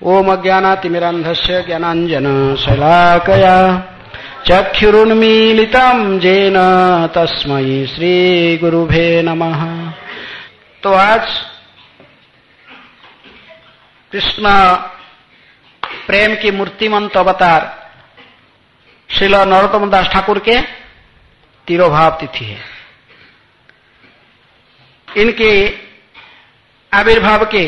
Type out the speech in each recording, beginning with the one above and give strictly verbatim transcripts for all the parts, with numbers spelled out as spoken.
ओम अज्ञानातिमिरान्धस्य ज्ञानाञ्जनशलाकया चक्षुरुन्मीलितं येन तस्मै श्रीगुरुभे नमः। तो आज कृष्ण प्रेम की मूर्तिमंत अवतार श्रील नरोत्तम दास ठाकुर के तिरोभाव तिथि है। इनके आविर्भाव के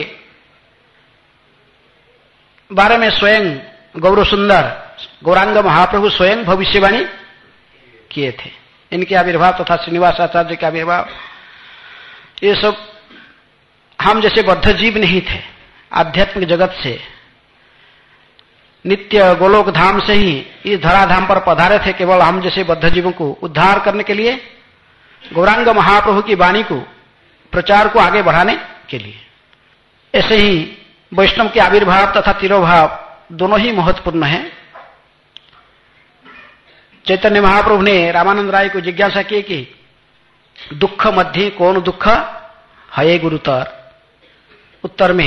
बारे में स्वयं गौर सुंदर गौरांग महाप्रभु स्वयं भविष्यवाणी किए थे। इनके आविर्भाव तथा श्रीनिवास आचार्य के आविर्भाव ये सब हम जैसे बद्ध जीव नहीं थे, आध्यात्मिक जगत से नित्य गोलोक धाम से ही इस धराधाम पर पधारे थे। केवल हम जैसे बद्ध जीवों को उद्धार करने के लिए, गौरांग महाप्रभु की वाणी को प्रचार को आगे बढ़ाने के लिए। ऐसे ही वैष्णव के आविर्भाव तथा तिरोभाव दोनों ही महत्वपूर्ण है। चैतन्य महाप्रभु ने रामानंद राय को जिज्ञासा की कि दुख मध्य कौन दुख है गुरुतर। उत्तर में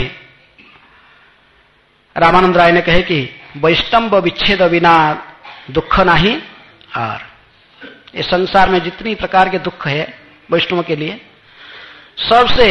रामानंद राय ने कहे कि वैष्णव विच्छेद बिना दुख नहीं। और इस संसार में जितनी प्रकार के दुख है वैष्णव के लिए, सबसे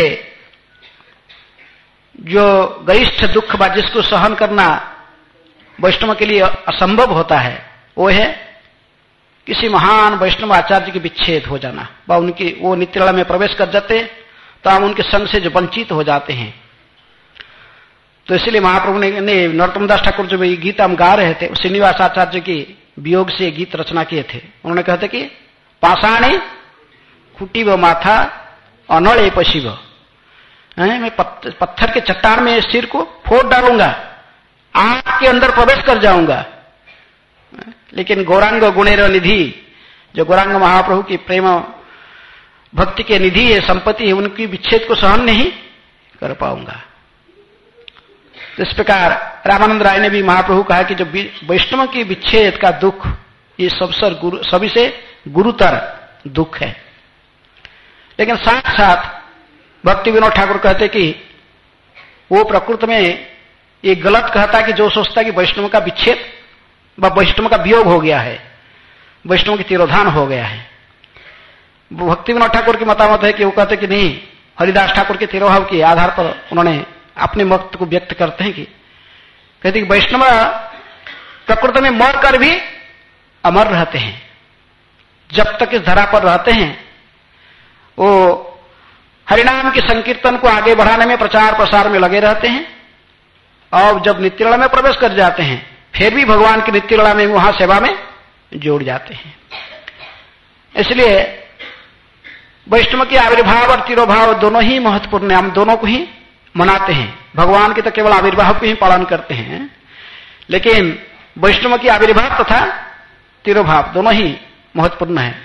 जो गरिष्ठ दुख बा जिसको सहन करना वैष्णव के लिए असंभव होता है, वो है किसी महान वैष्णव आचार्य के विच्छेद हो जाना। व उनकी वो नित्यलीला में प्रवेश कर जाते तो हम उनके संग से जो वंचित हो जाते हैं। तो इसलिए महाप्रभु ने, ने नरोत्तम दास ठाकुर जो ये गीत हम गा रहे थे, श्रीनिवास आचार्य की वियोग से गीत रचना किए थे। उन्होंने कहते कि पाषाणे खुटीब माथा अनड़े पशिव, मैं पत्थर के चट्टान में सिर को फोड़ डालूंगा, आग के अंदर प्रवेश कर जाऊंगा, लेकिन गौरांग गुणेर निधि, जो गौरांग महाप्रभु की प्रेम भक्ति के निधि है, संपत्ति है, उनकी विच्छेद को सहन नहीं कर पाऊंगा। तो इस प्रकार रामानंद राय ने भी महाप्रभु कहा कि जो वैष्णव की विच्छेद का दुख ये सबसे गुरु सभी से गुरुतर दुख है। लेकिन साथ साथ भक्ति विनोद ठाकुर कहते कि वो प्रकृति में ये गलत कहता कि जो सोचता कि वैष्णव का विच्छेद व वैष्णव का वियोग हो गया है, वैष्णव की तिरोधान हो गया है। भक्ति विनोद ठाकुर की मतामत है कि वो कहते कि नहीं, हरिदास ठाकुर के तिरोभाव के आधार पर उन्होंने अपने मत को व्यक्त करते हैं कि कहते कि वैष्णव प्रकृति में मर कर भी अमर रहते हैं। जब तक इस धरा पर रहते हैं वो हरिनाम के संकीर्तन को आगे बढ़ाने में, प्रचार प्रसार में लगे रहते हैं। और जब नित्यलीला में प्रवेश कर जाते हैं फिर भी भगवान की नित्यलीला में वहां सेवा में जोड़ जाते हैं। इसलिए वैष्णव के आविर्भाव और तिरोभाव दोनों ही महत्वपूर्ण है। हम दोनों को ही मनाते हैं। भगवान के तो केवल आविर्भाव को ही पालन करते हैं, लेकिन वैष्णव की आविर्भाव तथा तिरोभाव दोनों ही महत्वपूर्ण है।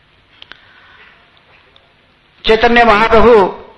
चैतन्य महाप्रभु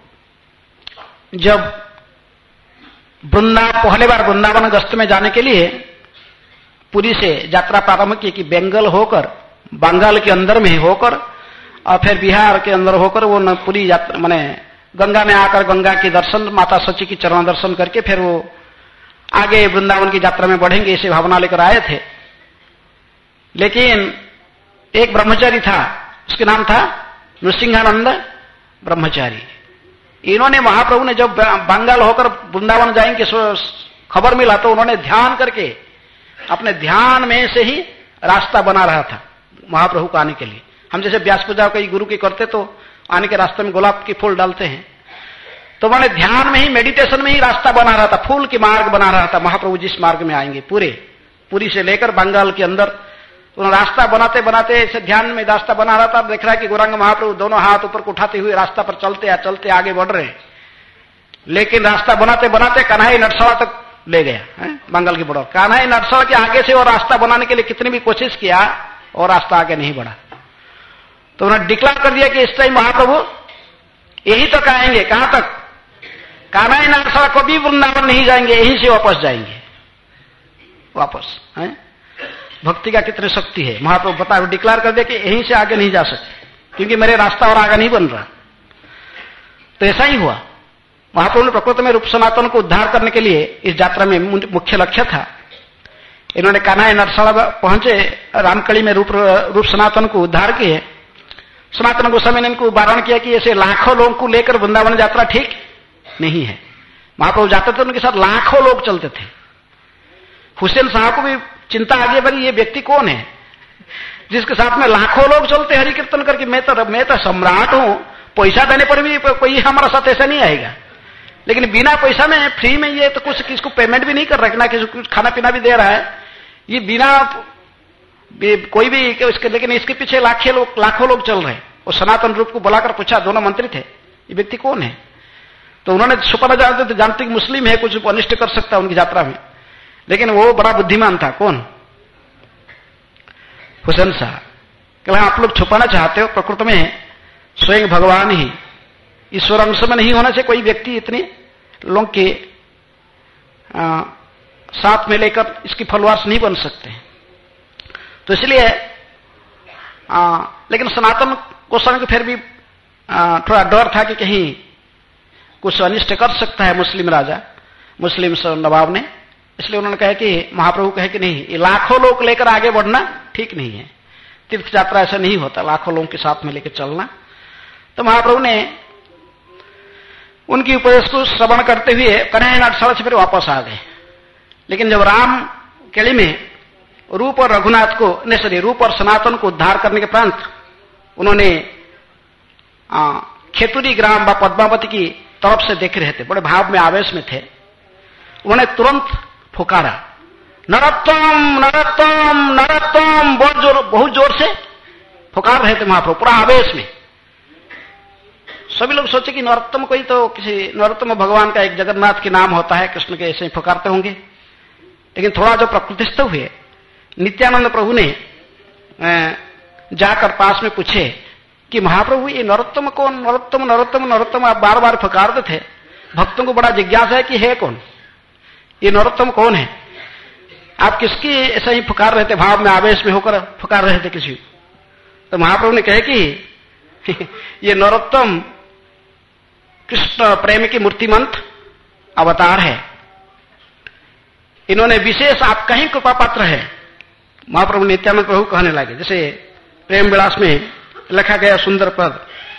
जब वृंदा पहले बार वृंदावन गस्त में जाने के लिए पुरी से यात्रा प्रारंभ की कि बेंगल होकर, बंगाल के अंदर में होकर और फिर बिहार के अंदर होकर वो पूरी यात्रा माने गंगा में आकर गंगा के दर्शन, माता सची की चरण दर्शन करके फिर वो आगे वृंदावन की यात्रा में बढ़ेंगे, इसे भावना लेकर आए थे। लेकिन एक ब्रह्मचारी था, उसके नाम था नृसिंहानंद ब्रह्मचारी। इन्होंने महाप्रभु ने जब बंगाल होकर वृंदावन जाएंगे खबर मिला तो उन्होंने ध्यान करके अपने ध्यान में से ही रास्ता बना रहा था महाप्रभु को आने के लिए। हम जैसे व्यास पूजा कई गुरु की करते तो आने के रास्ते में गुलाब की फूल डालते हैं, तो उन्होंने ध्यान में ही, मेडिटेशन में ही रास्ता बना रहा था, फूल की मार्ग बना रहा था। महाप्रभु जिस मार्ग में आएंगे पूरे पूरी से लेकर बंगाल के अंदर उन्होंने रास्ता बनाते बनाते ऐसे ध्यान में रास्ता बना रहा था। देख रहा है कि गौरांग महाप्रभु दोनों हाथ ऊपर को उठाते हुए रास्ता पर चलते या चलते आगे बढ़ रहे हैं। लेकिन रास्ता बनाते बनाते कन्हई नटसड़ा तक ले गया है, बंगाल की बॉर्डर। कन्हई नटसड़ा के आगे से और रास्ता बनाने के लिए कितनी भी कोशिश किया और रास्ता आगे नहीं बढ़ा। तो उन्होंने डिक्लेयर कर दिया कि इस टाइम महाप्रभु यही तक आएंगे। कहां तक? कन्हई नटसड़ा कभी वृंदावन नहीं जाएंगे, यहीं से वापस जाएंगे वापस है। भक्ति का कितनी शक्ति है। महाप्रभु बता डिक्लेयर कर दे कि यहीं से आगे नहीं जा सकते, क्योंकि मेरे रास्ता और आगे नहीं बन रहा। तो ऐसा ही हुआ। महाप्रभु ने प्रकृति में रूप सनातन को उद्धार करने के लिए इस यात्रा में मुख्य लक्ष्य था। इन्होंने कान्हा नरसाला पहुंचे, रामकली में रूप रूप सनातन को उद्धार किए। सनातन गोस्वामी ने इनको वारण किया कि ऐसे लाखों लोगों को लेकर वृंदावन यात्रा ठीक नहीं है। महाप्रभु जाते थे, उनके साथ लाखों लोग चलते थे। हुसैन साहब को भी चिंता आगे बढ़ी, ये व्यक्ति कौन है जिसके साथ में लाखों लोग चलते हरि कीर्तन करके। मैं तो मैं तो सम्राट हूं, पैसा देने पर भी कोई हमारा साथ ऐसा नहीं आएगा, लेकिन बिना पैसा में फ्री में ये तो कुछ किसको पेमेंट भी नहीं कर रहा, ना किसी को खाना पीना भी दे रहा है, ये बिना कोई भी इसके, लेकिन इसके पीछे लाखे लोग लाखों लोग चल रहे हैं। और सनातन रूप को बुलाकर पूछा, दोनों मंत्री थे, ये व्यक्ति कौन है? तो उन्होंने छुपाना जानते थे, जानते कि मुस्लिम है, कुछ अनिष्ट कर सकता है उनकी यात्रा में, लेकिन वो बड़ा बुद्धिमान था। कौन? हुसैन साहब। क्या आप लोग छुपाना चाहते हो? प्रकृति में स्वयं भगवान ही ईश्वर अंश में नहीं होने से कोई व्यक्ति इतने लोगों के आ, साथ में लेकर इसकी फॉलोअर्स नहीं बन सकते। तो इसलिए आ, लेकिन सनातन गोस्वामी को फिर भी आ, थोड़ा डर था कि कहीं कुछ अनिष्ट कर सकता है मुस्लिम राजा, मुस्लिम नवाब ने। इसलिए उन्होंने कहा कि महाप्रभु कहे कि नहीं, ये लाखों लोग लेकर आगे बढ़ना ठीक नहीं है, तीर्थ यात्रा ऐसा नहीं होता, लाखों लोगों के साथ में लेकर चलना। तो महाप्रभु ने उनकी उपदेश को श्रवण करते हुए कन्हैया नाट्यशाला से फिर वापस आ गए। लेकिन जब राम केली में रूप और रघुनाथ को नहीं सॉरी रूप और सनातन को उद्धार करने के प्रांत उन्होंने खेतुरी ग्राम व पद्मावती की तरफ से देख रहे थे, बड़े भाव में आवेश में थे। उन्होंने तुरंत फुकारा, नरोत्तम नरोत्तम नरोत्तम, बहुत जोर बहुत जोर से फुकार रहे थे महाप्रभु, पूरा आवेश में। सभी लोग सोचे कि नरोत्तम कोई तो किसी नरोत्तम भगवान का एक जगन्नाथ के नाम होता है, कृष्ण के ऐसे ही फुकारते होंगे। लेकिन थोड़ा जो प्रकृतिस्थ हुए, नित्यानंद प्रभु ने जाकर पास में पूछे कि महाप्रभु ये नरोत्तम कौन? नरोत्तम नरोत्तम नरोत्तम आप बार बार फुकारते थे, भक्तों को बड़ा जिज्ञासा है कि है कौन, ये नरोत्तम कौन है? आप किसकी ऐसा ही फुकार रहे थे, भाव में आवेश में होकर फुकार रहे थे किसी? तो महाप्रभु ने कहे कि ये नरोत्तम कृष्ण प्रेम की मूर्तिमंत अवतार है, इन्होंने विशेष आपका ही कृपा पात्र है। महाप्रभु नित्यानंद प्रभु कहने लगे, जैसे प्रेम विलास में लिखा गया सुंदर पद,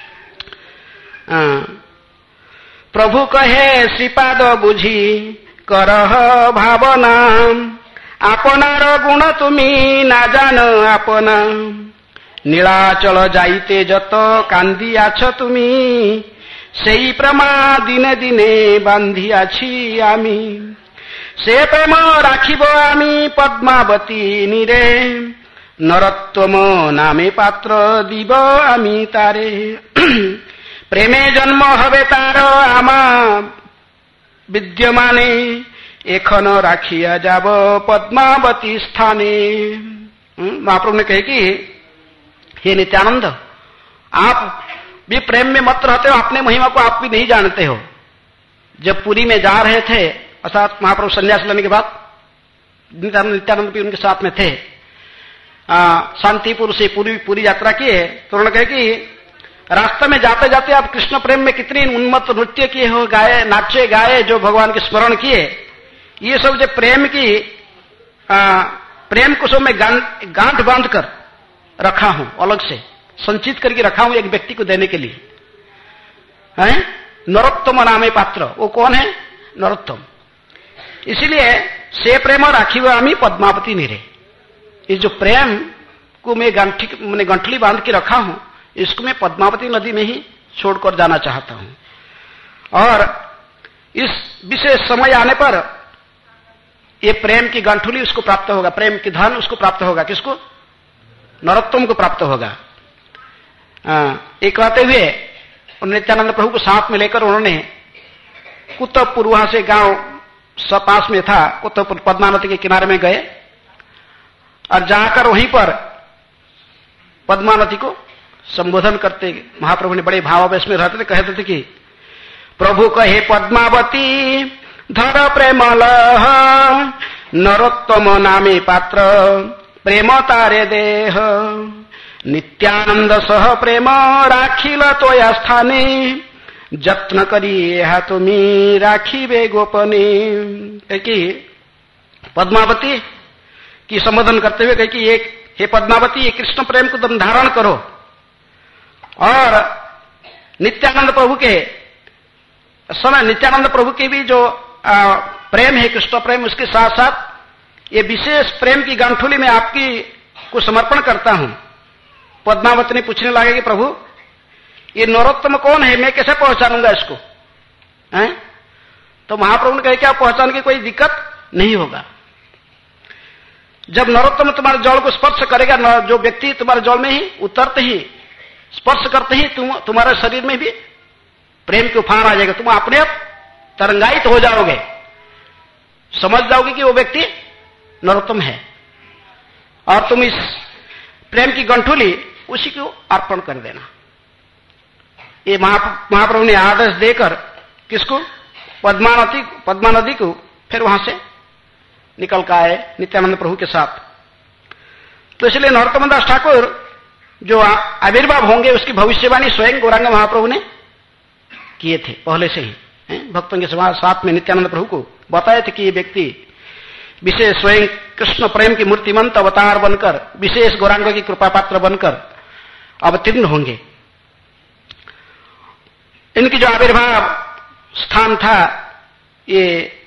प्रभु कहे श्रीपाद बुझी करह भावना, आपनार गुण तुमी ना जान आपना, नीलाचल जाइते जत कांदी आछ तुमी, सेई प्रेमा दिने दिने बांधी आछि आमी, से प्रेम राखिब आमी पद्मावती नीरे, नरोत्तम नामे पात्र दीब आमी तारे, प्रेमे जन्म हबे तार आमा विद्यमाने, एखन राखिया जाब पद्मावती स्थाने। महाप्रभु ने कहे कि हे नित्यानंद, आप भी प्रेम में मत रहते हो, अपने महिमा को आप भी नहीं जानते हो। जब पुरी में जा रहे थे, अर्थात महाप्रभु संन्यास लेने के बाद नित्यानंद भी उनके साथ में थे, शांतिपुर से पूरी पूरी यात्रा किए, तो उन्होंने कहा कि रास्ते में जाते जाते आप कृष्ण प्रेम में कितनी उन्मत्त नृत्य किए हो, गाए नाचे गाए, जो भगवान के स्मरण किए, ये सब जो प्रेम की आ, प्रेम को सब मैं गांठ बांध कर रखा हूं, अलग से संचित करके रखा हूं एक व्यक्ति को देने के लिए। है नरोत्तम नामे पात्र, वो कौन है? नरोत्तम। इसीलिए से प्रेम राखी आमी पद्मावती नीरे, इस जो प्रेम को मैं गांठी मैंने गंठली बांध के रखा हूं, इसको मैं पद्मावती नदी में ही छोड़कर जाना चाहता हूं। और इस विशेष समय आने पर ये प्रेम की गंठुली उसको प्राप्त होगा, प्रेम की धन उसको प्राप्त होगा। किसको? नरोत्तम को प्राप्त होगा। एक कहते हुए नित्यानंद प्रभु को साथ में लेकर उन्होंने कुतुबपुर, वहां से गांव पास में था, कुतुबपुर पद्मा नदी के किनारे में गए और जाकर वहीं पर पद्मा नदी को संबोधन करते महाप्रभु ने बड़े भावावेश में रहते थे, कहते थे कि प्रभु कहे पद्मावती धर प्रेमलह, नरोत्तम नामे पात्र प्रेम तारे देह, नित्यानंद सह प्रेम राखिल तोया स्थाने, जत्न करी यह तुम्हें राखी बे गोपने, कि पद्मावती की संबोधन करते हुए कहे कि एक हे पद्मावती, ये कृष्ण प्रेम को तुम धारण करो और नित्यानंद प्रभु के समय नित्यानंद प्रभु के भी जो आ, प्रेम है कृष्ण प्रेम, उसके साथ साथ ये विशेष प्रेम की गांठुली में आपकी को समर्पण करता हूं। पद्मावती ने पूछने लगे कि प्रभु ये नरोत्तम कौन है, मैं कैसे पहचानूंगा इसको हैं? तो महाप्रभु ने कहे कि आप पहचान की कोई दिक्कत नहीं होगा। जब नरोत्तम तुम्हारे जल को स्पर्श करेगा, जो व्यक्ति तुम्हारे जल में ही उतरते ही स्पर्श करते ही तुम तुम्हारे शरीर में भी प्रेम की उफान आ जाएगा, तुम अपने आप तरंगायित हो जाओगे, समझ जाओगे कि वो व्यक्ति नरोत्तम है और तुम इस प्रेम की गंठुली उसी को अर्पण कर देना। ये महाप्रभु ने आदेश देकर किसको, पद्मा नदी पद्मा नदी को फिर वहां से निकल कर आए नित्यानंद प्रभु के साथ। तो इसलिए नरोत्तम दास ठाकुर जो आविर्भाव होंगे उसकी भविष्यवाणी स्वयं गौरांग महाप्रभु ने किए थे पहले से ही। भक्तों के साथ में नित्यानंद प्रभु को बताए थे कि ये व्यक्ति विशेष स्वयं कृष्ण प्रेम की मूर्तिमंत अवतार बनकर, विशेष गौरांग की कृपा पात्र बनकर अवतीर्ण होंगे। इनकी जो आविर्भाव स्थान था ये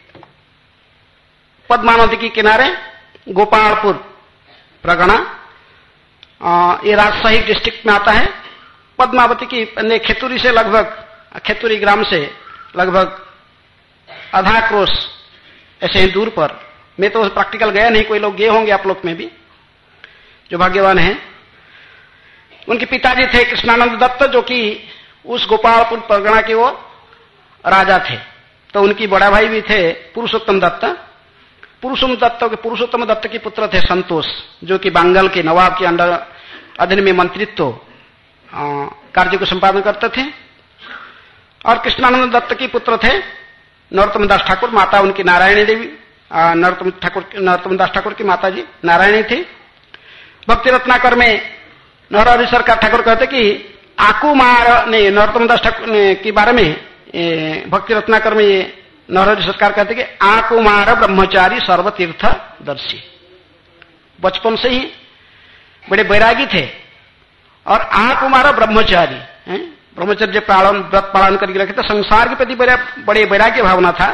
पद्मा नदी के किनारे गोपालपुर प्रगणा, ये राजशाही डिस्ट्रिक्ट में आता है। पद्मावती की खेतुरी से लगभग, खेतुरी ग्राम से लगभग आधा क्रोश ऐसे ही दूर पर। मैं तो प्रैक्टिकल गया नहीं, कोई लोग गए होंगे आप लोग में भी जो भाग्यवान हैं। उनके पिताजी थे कृष्णानंद दत्त, जो कि उस गोपालपुर परगना के वो राजा थे। तो उनकी बड़ा भाई भी थे पुरुषोत्तम दत्त। पुरुषोत्तम दत्त के पुरुषोत्तम दत्त के पुत्र थे संतोष, जो कि बंगाल के नवाब के अंडर अधीन में मंत्रित्व कार्य को संपादन करते थे। और कृष्णानंद दत्त के पुत्र थे नरोत्तम दास ठाकुर, माता उनकी नारायणी देवी। नरोत्तम ठाकुर नरोत्तम दास ठाकुर की माता जी नारायणी थी। भक्ति रत्नाकर में नरहरि सरकार ठाकुर कहते कि आकुमार ने नरोत्तम दास ठाकुर के बारे में भक्ति रत्नाकर में ये नरहरि सरकार कहते कि आकुमार ब्रह्मचारी सर्वतीर्थ दर्शी। बचपन से ही बड़े बैरागी थे और आकुमार ब्रह्मचारी, ब्रह्मचर्य पालन व्रत पालन करके रखे थे। संसार के प्रति बड़े बड़े वैराग्य भावना था।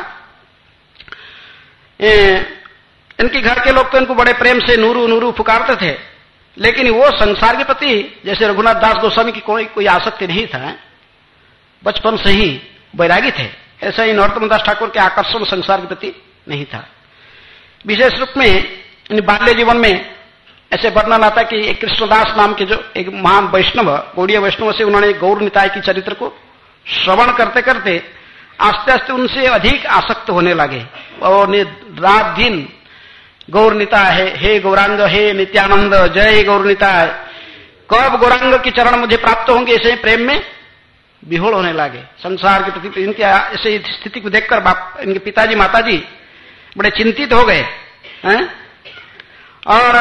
इनके घर के लोग तो इनको बड़े प्रेम से नूरू नूरू पुकारते थे, लेकिन वो संसार के प्रति जैसे रघुनाथ दास गोस्वामी की कोई कोई आसक्ति नहीं था, बचपन से ही वैरागी थे। ऐसा ही नरोत्तम दास ठाकुर के आकर्षण संसार के प्रति नहीं था। विशेष रूप में इन बाल्य जीवन में ऐसे वर्णन आता कि एक कृष्णदास नाम के जो एक महान वैष्णव, गौड़ीय वैष्णव से उन्होंने गौर निताय की चरित्र को श्रवण करते करते आस्ते आस्ते उनसे अधिक आसक्त होने लगे और रात दिन गौर निताय है, हे गौरांग, हे नित्यानंद, जय गौर निताय, कब गौरांग के चरण मुझे प्राप्त होंगे, ऐसे प्रेम में विहोल होने लगे। संसार के प्रति इनकी ऐसे स्थिति को देखकर बाप इनके पिताजी माताजी बड़े चिंतित हो गए हैं और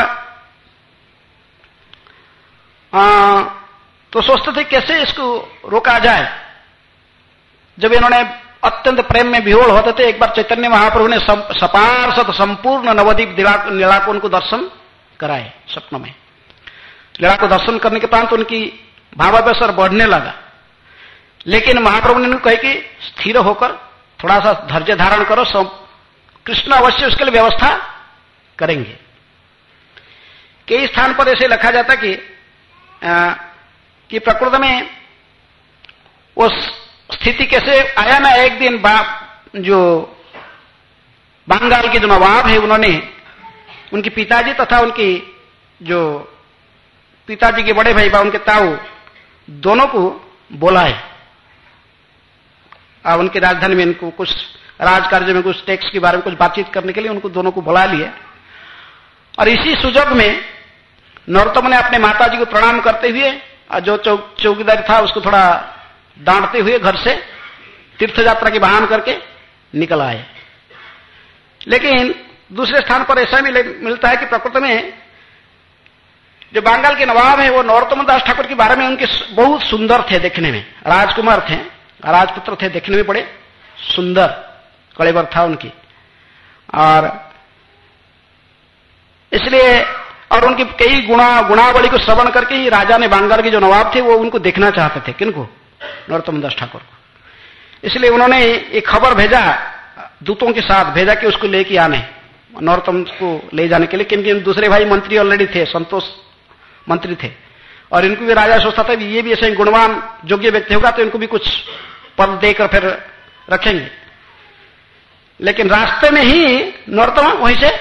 आ, तो सोचते थे कैसे इसको रोका जाए। जब इन्होंने अत्यंत प्रेम में विहोल होते थे, एक बार चैतन्य महाप्रभु ने सपार्षद संपूर्ण नवद्वीप लीला को उनको दर्शन कराए स्वप्न में। लीला को दर्शन करने के उपरांत उनकी भावावेश बढ़ने लगा, लेकिन महाप्रभु ने कहा कि स्थिर होकर थोड़ा सा धैर्य धारण करो, कृष्ण अवश्य उसके लिए व्यवस्था करेंगे। कई स्थान पर ऐसे लिखा जाता कि आ, कि प्रकृति में उस स्थिति कैसे आया ना, एक दिन जो बंगाल के जो नवाब है उन्होंने उनके पिताजी तथा उनकी जो पिताजी के बड़े भाई बा उनके ताऊ दोनों को बुलाए और उनकी राजधानी में इनको कुछ राजकार्य में कुछ टैक्स के बारे में कुछ बातचीत करने के लिए उनको दोनों को बुला लिया। और इसी सुजग में नरोत्तम ने अपने माताजी को प्रणाम करते हुए और जो चौक चौकीदार था उसको थोड़ा डांटते हुए घर से तीर्थ यात्रा के बहान करके निकल आए। लेकिन दूसरे स्थान पर ऐसा भी मिलता है कि प्रकृति में जो बंगाल के नवाब है वो नरोत्तम दास ठाकुर के बारे में उनके बहुत सुंदर थे, देखने में राजकुमार थे, राजपुत्र थे, देखने में बड़े सुंदर कलेवर था उनकी, और इसलिए और उनकी कई गुणा गुणावली को श्रवण करके ही राजा ने, बांगर के जो नवाब थे, वो उनको देखना चाहते थे। किनको? नरोत्तम दास ठाकुर को। इसलिए उन्होंने एक खबर भेजा, दूतों के साथ भेजा कि उसको लेके आने, नरोत्तम को ले जाने के लिए, क्योंकि दूसरे भाई मंत्री ऑलरेडी थे, संतोष मंत्री थे, और इनको भी राजा सोचता था ये भी ऐसे गुणवान योग्य व्यक्ति होगा तो इनको भी कुछ पद देकर फिर रखेंगे। लेकिन रास्ते में ही नरोत्तम वहीं से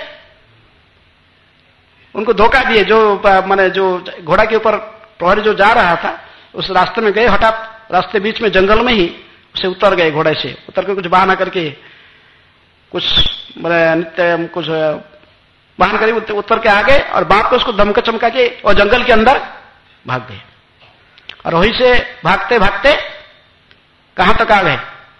उनको धोखा दिए। जो माने जो घोड़ा के ऊपर प्रहरी जो जा रहा था, उस रास्ते में गए, हठात रास्ते बीच में जंगल में ही उसे उतर गए, घोड़े से उतर के कुछ बहाना करके, कुछ नित्य कुछ बहाना करके उतर के आ गए, और बाप को उसको धमका चमका के और जंगल के अंदर भाग गए। और वहीं से भागते भागते कहां तक आ गए?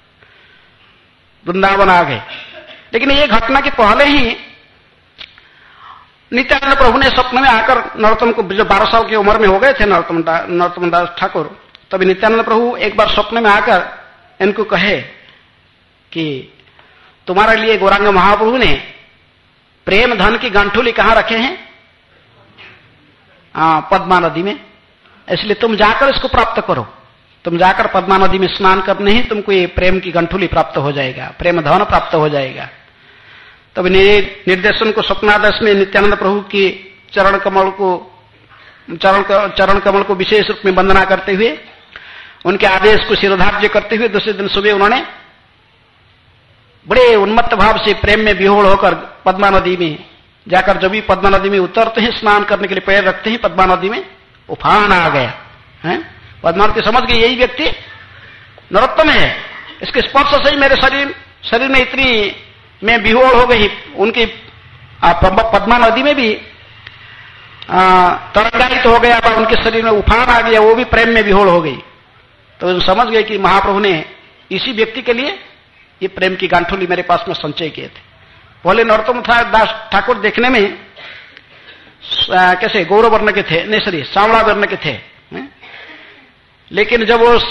वृंदावन आ गए। लेकिन ये घटना के पहले ही नित्यानंद प्रभु ने स्वप्न में आकर नरोत्तम को, जो बारह साल की उम्र में हो गए थे नरोत्तम नरोत्तम दास ठाकुर, तभी नित्यानंद प्रभु एक बार स्वप्न में आकर इनको कहे कि तुम्हारे लिए गौरांग महाप्रभु ने प्रेम धन की गांठुली कहां रखे हैं? आ, पद्मा नदी में, इसलिए तुम जाकर इसको प्राप्त करो। तुम जाकर पद्मा नदी में स्नान करने ही तुमको ये प्रेम की गंठुली प्राप्त हो जाएगा, प्रेम धन प्राप्त हो जाएगा। तब निर्देशन को स्वप्नादश में नित्यानंद प्रभु की चरण कमल को चरण चरण कमल को विशेष रूप में वंदना करते हुए, उनके आदेश को शिरोधार्य करते हुए दूसरे दिन सुबह उन्होंने बड़े उन्मत्त भाव से प्रेम में विहोड़ होकर पद्मा नदी में जाकर, जब भी पद्मा नदी में उतरते हैं स्नान करने के लिए पैर रखते हैं, पद्मा नदी में उफान आ गया है। पद्मा नदी समझ गए यही व्यक्ति नरोत्तम है, इसके स्पर्श से ही मेरे शरीर शरीर में इतनी में विहोड़ हो गई। उनकी पद्मा नदी में भी तरंगायित हो गया, उनके शरीर में उफान आ गया, वो भी प्रेम में विहोड़ हो गई। तो समझ गए कि महाप्रभु ने इसी व्यक्ति के लिए ये प्रेम की गांठुली मेरे पास में संचय किए थे। पहले नरोत्तम दास ठाकुर देखने में आ, कैसे गौरव वर्ण के थे, नहीं सॉरी सांवला वर्ण के थे, है? लेकिन जब वो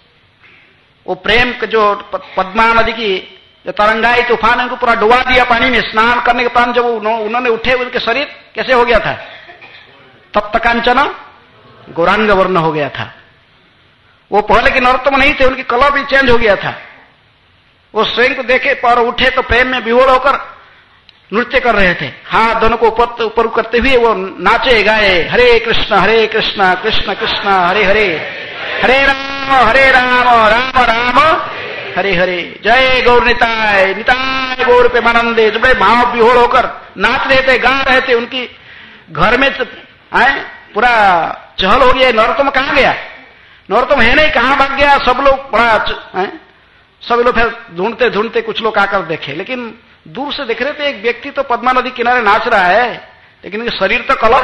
वो प्रेम के जो पद्मा नदी की जो तरंगाई तूफान उनको पूरा डुबा दिया पानी में, स्नान करने के बाद जब उन्होंने उठे, उनके शरीर कैसे हो गया था? तप्त कांचन गौरांग वर्ण हो गया था। वो पहले के नरोत्तम नहीं थे, उनकी कलर भी चेंज हो गया था। वो स्वयं को देखे पर उठे तो प्रेम में विहोड़ होकर नृत्य कर रहे थे, हाथ दोनों को ऊपर ऊपर करते हुए वो नाचे गाए, हरे कृष्ण हरे कृष्ण कृष्ण कृष्ण हरे हरे, हरे राम हरे राम राम राम हरे हरे, जय गौर निताय निताय गौर पे मानंदे। जब भाव विहोड़ होकर नाच रहे थे, गा रहे थे, उनकी घर में आए पूरा चहल हो गया। नरोत्तम कहां गया? नरोत्तम है नहीं, कहां भाग गया? सब लोग बड़ा है, सब लोग फिर ढूंढते ढूंढते कुछ लोग आकर देखे, लेकिन दूर से देख रहे थे एक व्यक्ति तो पद्मा नदी किनारे नाच रहा है, लेकिन शरीर तो कलर,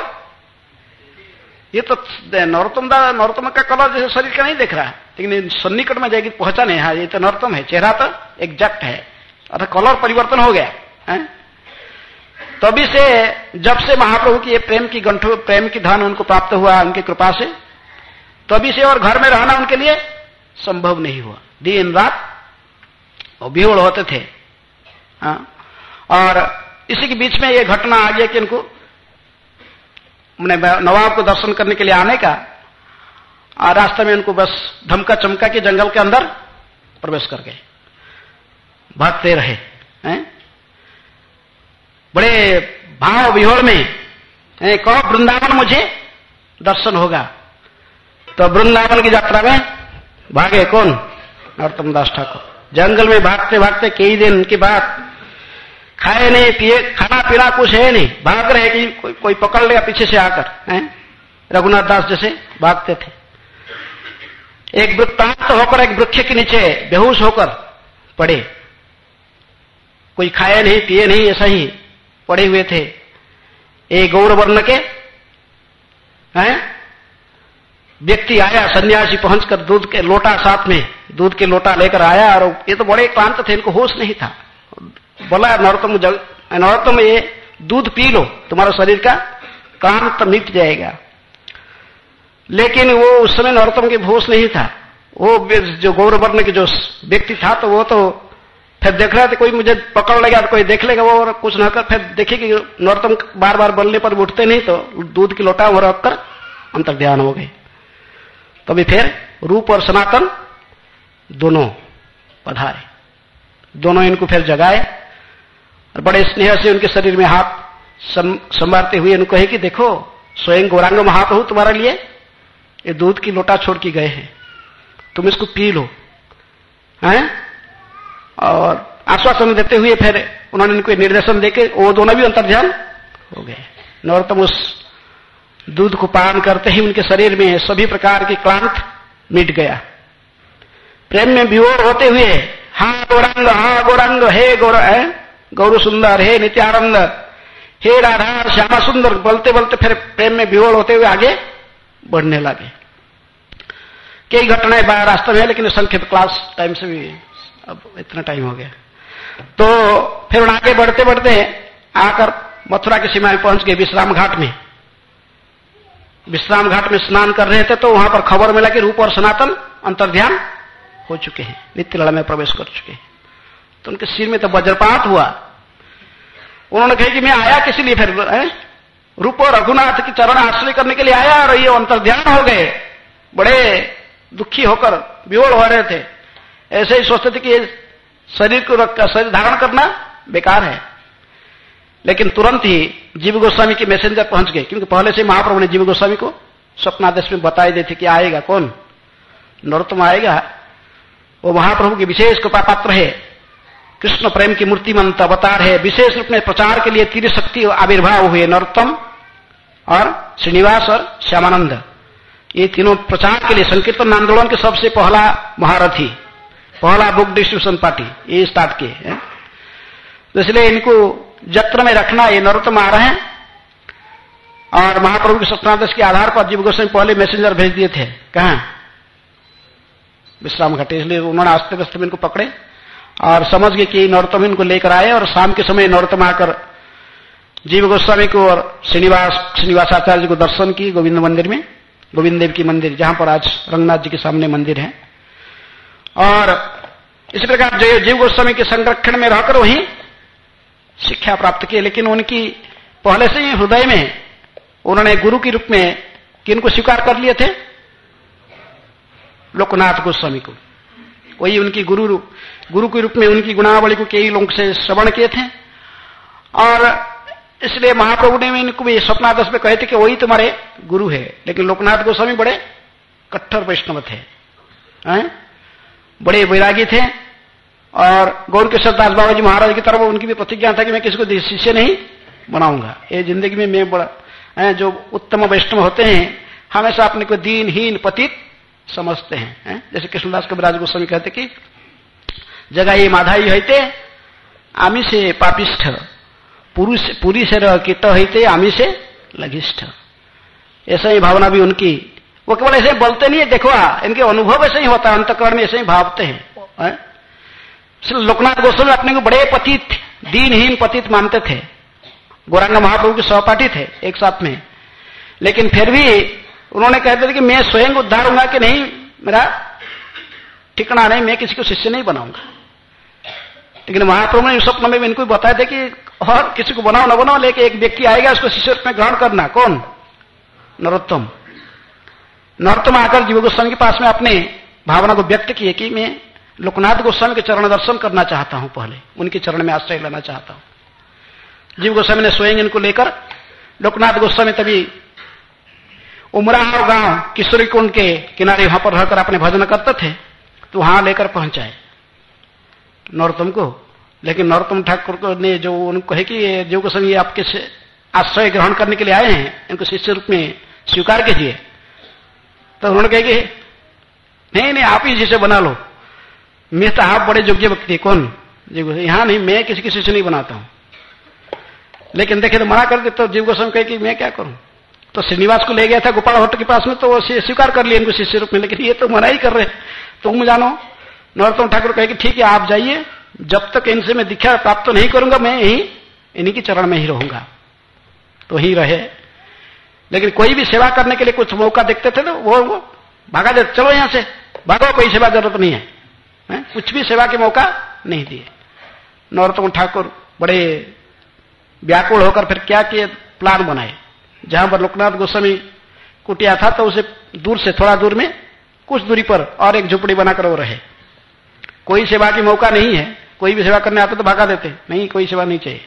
ये तो नरोत्तम दा नरोत्तम का कलर जैसे शरीर का नहीं दिख रहा है, लेकिन सन्निकट में जाएगी पहचाने, हाँ ये तो नरोत्तम है, चेहरा तो एग्जैक्ट है, अर्थात कलर परिवर्तन हो गया है। तभी से जब से महाप्रभु की ये प्रेम की गंठु प्रेम की धन उनको प्राप्त हुआ उनकी कृपा से, तभी से और घर में रहना उनके लिए संभव नहीं हुआ। दिन रात और विहोड़ होते थे। हाँ, और इसी के बीच में ये घटना आ गया कि इनको नवाब को दर्शन करने के लिए आने का, और रास्ते में उनको बस धमका चमका के जंगल के अंदर प्रवेश कर गए, भागते रहे हैं बड़े भाव विहोड़ में। कहो वृंदावन मुझे दर्शन होगा, तो वृंदावन की यात्रा में भागे कौन? नरोत्तम दास ठाकुर। जंगल में भागते भागते कई दिन के बाद, खाए नहीं पिए, खाना पीना कुछ है नहीं, भाग रहे कि कोई, कोई पकड़ लेगा पीछे से आकर, हैं? रघुनाथ दास जैसे भागते थे। एक वृत्तांत होकर एक वृक्ष के नीचे बेहोश होकर पड़े, कोई खाए नहीं पिए नहीं, ऐसा ही पड़े हुए थे। एक गौर वर्ण के हैं व्यक्ति आया, सन्यासी पहुंचकर दूध के लोटा साथ में दूध के लोटा लेकर आया, और ये तो बड़े क्लांत थे, इनको होश नहीं था। बोला नरोत्तम नरोत्तम ये दूध पी लो, तुम्हारा शरीर का क्लांत मिट जाएगा। लेकिन वो उस समय नरोत्तम के होश नहीं था, वो जो गौर वर्ण के जो व्यक्ति था तो वो तो फिर देख रहा था कोई मुझे पकड़ लेगा तो कोई देख लेगा वो, और कुछ न कर फिर देखे कि नरोत्तम बार बार बोलने पर उठते नहीं तो दूध की लोटा वो रखकर अंतर ध्यान हो गए। तभी फिर रूप और सनातन दोनों पधारे, दोनों इनको फिर जगाए और बड़े स्नेह से उनके शरीर में हाथ संवारते हुए इनको कहे कि देखो स्वयं गौरांग महाप्रभु तुम्हारे लिए ये दूध की लोटा छोड़ के गए हैं, तुम इसको पी लो, हैं? और आश्वासन देते हुए फिर उन्होंने इनको निर्देशन देके वो दोनों भी अंतर्ध्यान हो गए। नरोत्तम उस दूध को पान करते ही उनके शरीर में सभी प्रकार की क्लांत मिट गया। प्रेम में विभोर होते हुए हा गौरांग हा गौरांग हे गौर गौर सुंदर हे नित्यानंद हे राधा श्यामा सुंदर बोलते बोलते फिर प्रेम में विभोर होते हुए आगे बढ़ने लगे। कई घटनाएं रास्ते में है लेकिन संक्षिप्त क्लास टाइम से भी अब इतना टाइम हो गया। तो फिर आगे बढ़ते बढ़ते आकर मथुरा की सीमा में पहुंच गए। विश्राम घाट में विश्राम घाट में स्नान कर रहे थे तो वहां पर खबर मिला कि रूप और सनातन अंतर्ध्यान हो चुके हैं, नित्य लड़ा में प्रवेश कर चुके हैं। तो उनके सिर में तो वज्रपात हुआ। उन्होंने कहा कि मैं आया किस लिए, फिर है? रूप और रघुनाथ की चरण आश्रय करने के लिए आया और ये अंतर्ध्यान हो गए। बड़े दुखी होकर विवल हो रहे थे, ऐसे ही सोचते थे कि ये शरीर को रख शरीर धारण करना बेकार है। लेकिन तुरंत ही जीव गोस्वामी के मैसेंजर पहुंच गए, क्योंकि पहले से महाप्रभु ने जीव गोस्वामी को स्वप्नादेश में बताई दी थी कि आएगा कौन, नरोत्तम आएगा। वो महाप्रभु के विशेष कृपा पात्र है, कृष्ण प्रेम की मूर्तिमंत अवतार है। विशेष रूप में प्रचार के लिए तीन शक्ति आविर्भाव हुए, नरोत्तम और श्रीनिवास और श्यामानंद। ये तीनों प्रचार के लिए संकीर्तन आंदोलन के सबसे पहला महारथी, पहला बुक डिस्ट्रीब्यूशन पार्टी ये स्टार्ट किए हैं। तो इसलिए इनको जत्र में रखना, ये नरोत्तम आ रहे हैं। और महाप्रभु के स्वप्नादेश के आधार पर जीव गोस्वामी पहले मैसेंजर भेज दिए थे, कहां विश्राम घाटे। इसलिए उन्होंने आस्ते वास्ते में इनको पकड़े और समझ गए कि नरोत्तम इनको लेकर आए। और शाम के समय नरोत्तम आकर जीव गोस्वामी को और श्रीनिवास श्रीनिवासाचार्य जी को दर्शन किए गोविंद मंदिर में, गोविंद देव की मंदिर, जहां पर आज रंगनाथ जी के सामने मंदिर है। और इसी प्रकार जीव गोस्वामी के संरक्षण में रहकर वहीं शिक्षा प्राप्त की। लेकिन उनकी पहले से ही हृदय में उन्होंने गुरु के रूप में किनको स्वीकार कर लिए थे, लोकनाथ गोस्वामी को। वही उनकी गुरु गुरु के रूप में उनकी गुणावली को कई लोग से श्रवण किए थे। और इसलिए महाप्रभु ने इनको भी स्वप्नादेश में कहे थे कि वही तुम्हारे गुरु है। लेकिन लोकनाथ गोस्वामी बड़े कट्टर वैष्णव थे, हैं? बड़े वैरागी थे। और गौर किशोर दास बाबा जी महाराज की तरफ उनकी भी प्रतिज्ञा था कि मैं किसी को शिष्य नहीं बनाऊंगा। ये जिंदगी में मैं बड़ा है, जो उत्तम वैष्णव होते हैं हमेशा अपने को दीनहीन पतित समझते हैं, है? जैसे कृष्णदास कविराज गोस्वामी कहते कि जगाई माधाई होते आमी से पापिष्ठ, पुरुष पूरी से कीट होते आमी से लघिष्ठ। ऐसा ही भावना भी उनकी, वो केवल ऐसे बोलते नहीं है, देखो इनके अनुभव ऐसे ही होता है, अंतःकरण में ऐसे ही भावते हैं, है? लोकनाथ गोस्वामी अपने को बड़े पतित दीनहीन पतित मानते थे। गौरांग महाप्रभु के सहपाठी थे एक साथ में। लेकिन फिर भी उन्होंने कहते थे कि मैं स्वयं उद्धार होऊंगा कि नहीं, मेरा ठिकाना नहीं, मैं किसी को शिष्य नहीं बनाऊंगा। लेकिन महाप्रभु ने स्वप्न में इनको बताया था कि और किसी को बनाओ न बनाओ, लेकिन एक व्यक्ति आएगा उसको शिष्य रूप में ग्रहण करना। कौन? नरोत्तम। नरोत्तम आकर जीव गोस्वामी के पास में अपने भावना को व्यक्त किए कि मैं लोकनाथ गोस्वामी के चरण दर्शन करना चाहता हूं, पहले उनके चरण में आश्रय लेना चाहता हूं। जीव गोस्वामी ने स्वयं इनको लेकर, लोकनाथ गोस्वामी तभी उमराव गांव किशोरी कुंड के किनारे वहां पर रहकर अपने भजन करते थे, तो वहां लेकर पहुंचाए नरोत्तम को। लेकिन नरोत्तम ठाकुर को ने जो उनको कहे कि जीव गोस्वामी ये आपके आश्रय ग्रहण करने के लिए आए हैं, इनको शिष्य रूप में स्वीकार कीजिए। तो उन्होंने कहे कि नहीं नहीं आप ही शिष्य बना लो, मैं तो आप बड़े योग्य व्यक्ति। कौन? जीव गोस्वामी। यहां नहीं, मैं किसी की शिष्य नहीं बनाता हूं। लेकिन देखे तो मना कर दे, तो जीव गोस्वामी कहे कि मैं क्या करूं। तो श्रीनिवास को ले गया था गोपाल भट्ट के पास में, तो वो स्वीकार कर लिया इनको शिष्य रूप में। लेकिन ये तो मना ही कर रहे, तुम जानो। नरोत्तम ठाकुर कहे कि ठीक है आप जाइए, जब तक इनसे मैं दीक्षा प्राप्त नहीं करूंगा मैं यही इन्हीं के चरण में ही रहूंगा। तो ही रहे। लेकिन कोई भी सेवा करने के लिए कुछ मौका देखते थे तो वो, वो भागा दे, चलो यहां से, भागो, कोई सेवा जरूरत नहीं है, है? कुछ भी सेवा के मौका नहीं दिए। नरोत्तम ठाकुर बड़े व्याकुल होकर फिर क्या किए, प्लान बनाए। जहां पर लोकनाथ गोस्वामी कुटिया था तो उसे दूर से, थोड़ा दूर में, कुछ दूरी पर और एक झुपड़ी बनाकर वो रहे। कोई सेवा की मौका नहीं है, कोई भी सेवा करने आता तो भागा देते, नहीं कोई सेवा नहीं चाहिए।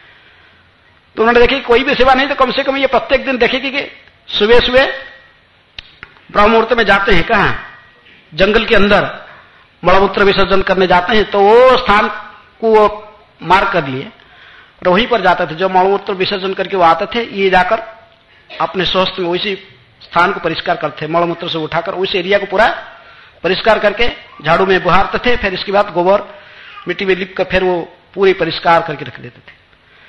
तो उन्होंने देखी कोई भी सेवा नहीं, तो कम से कम ये प्रत्येक दिन देखेगी कि सुबह सुबह ब्रह्म मुहूर्त में जाते हैं, कहां, जंगल के अंदर मलमूत्र विसर्जन करने जाते हैं, तो वो स्थान को वो मार्क कर लिए और वहीं पर जाते थे। जो मलमूत्र विसर्जन करके वो आते थे, ये जाकर अपने स्वस्थ में उसी स्थान को परिष्कार करते, मलमूत्र से उठाकर उस एरिया को पूरा परिष्कार करके झाड़ू में बुहारते थे। फिर इसके बाद गोबर मिट्टी में लिप कर फिर वो पूरी परिष्कार करके रख देते थे।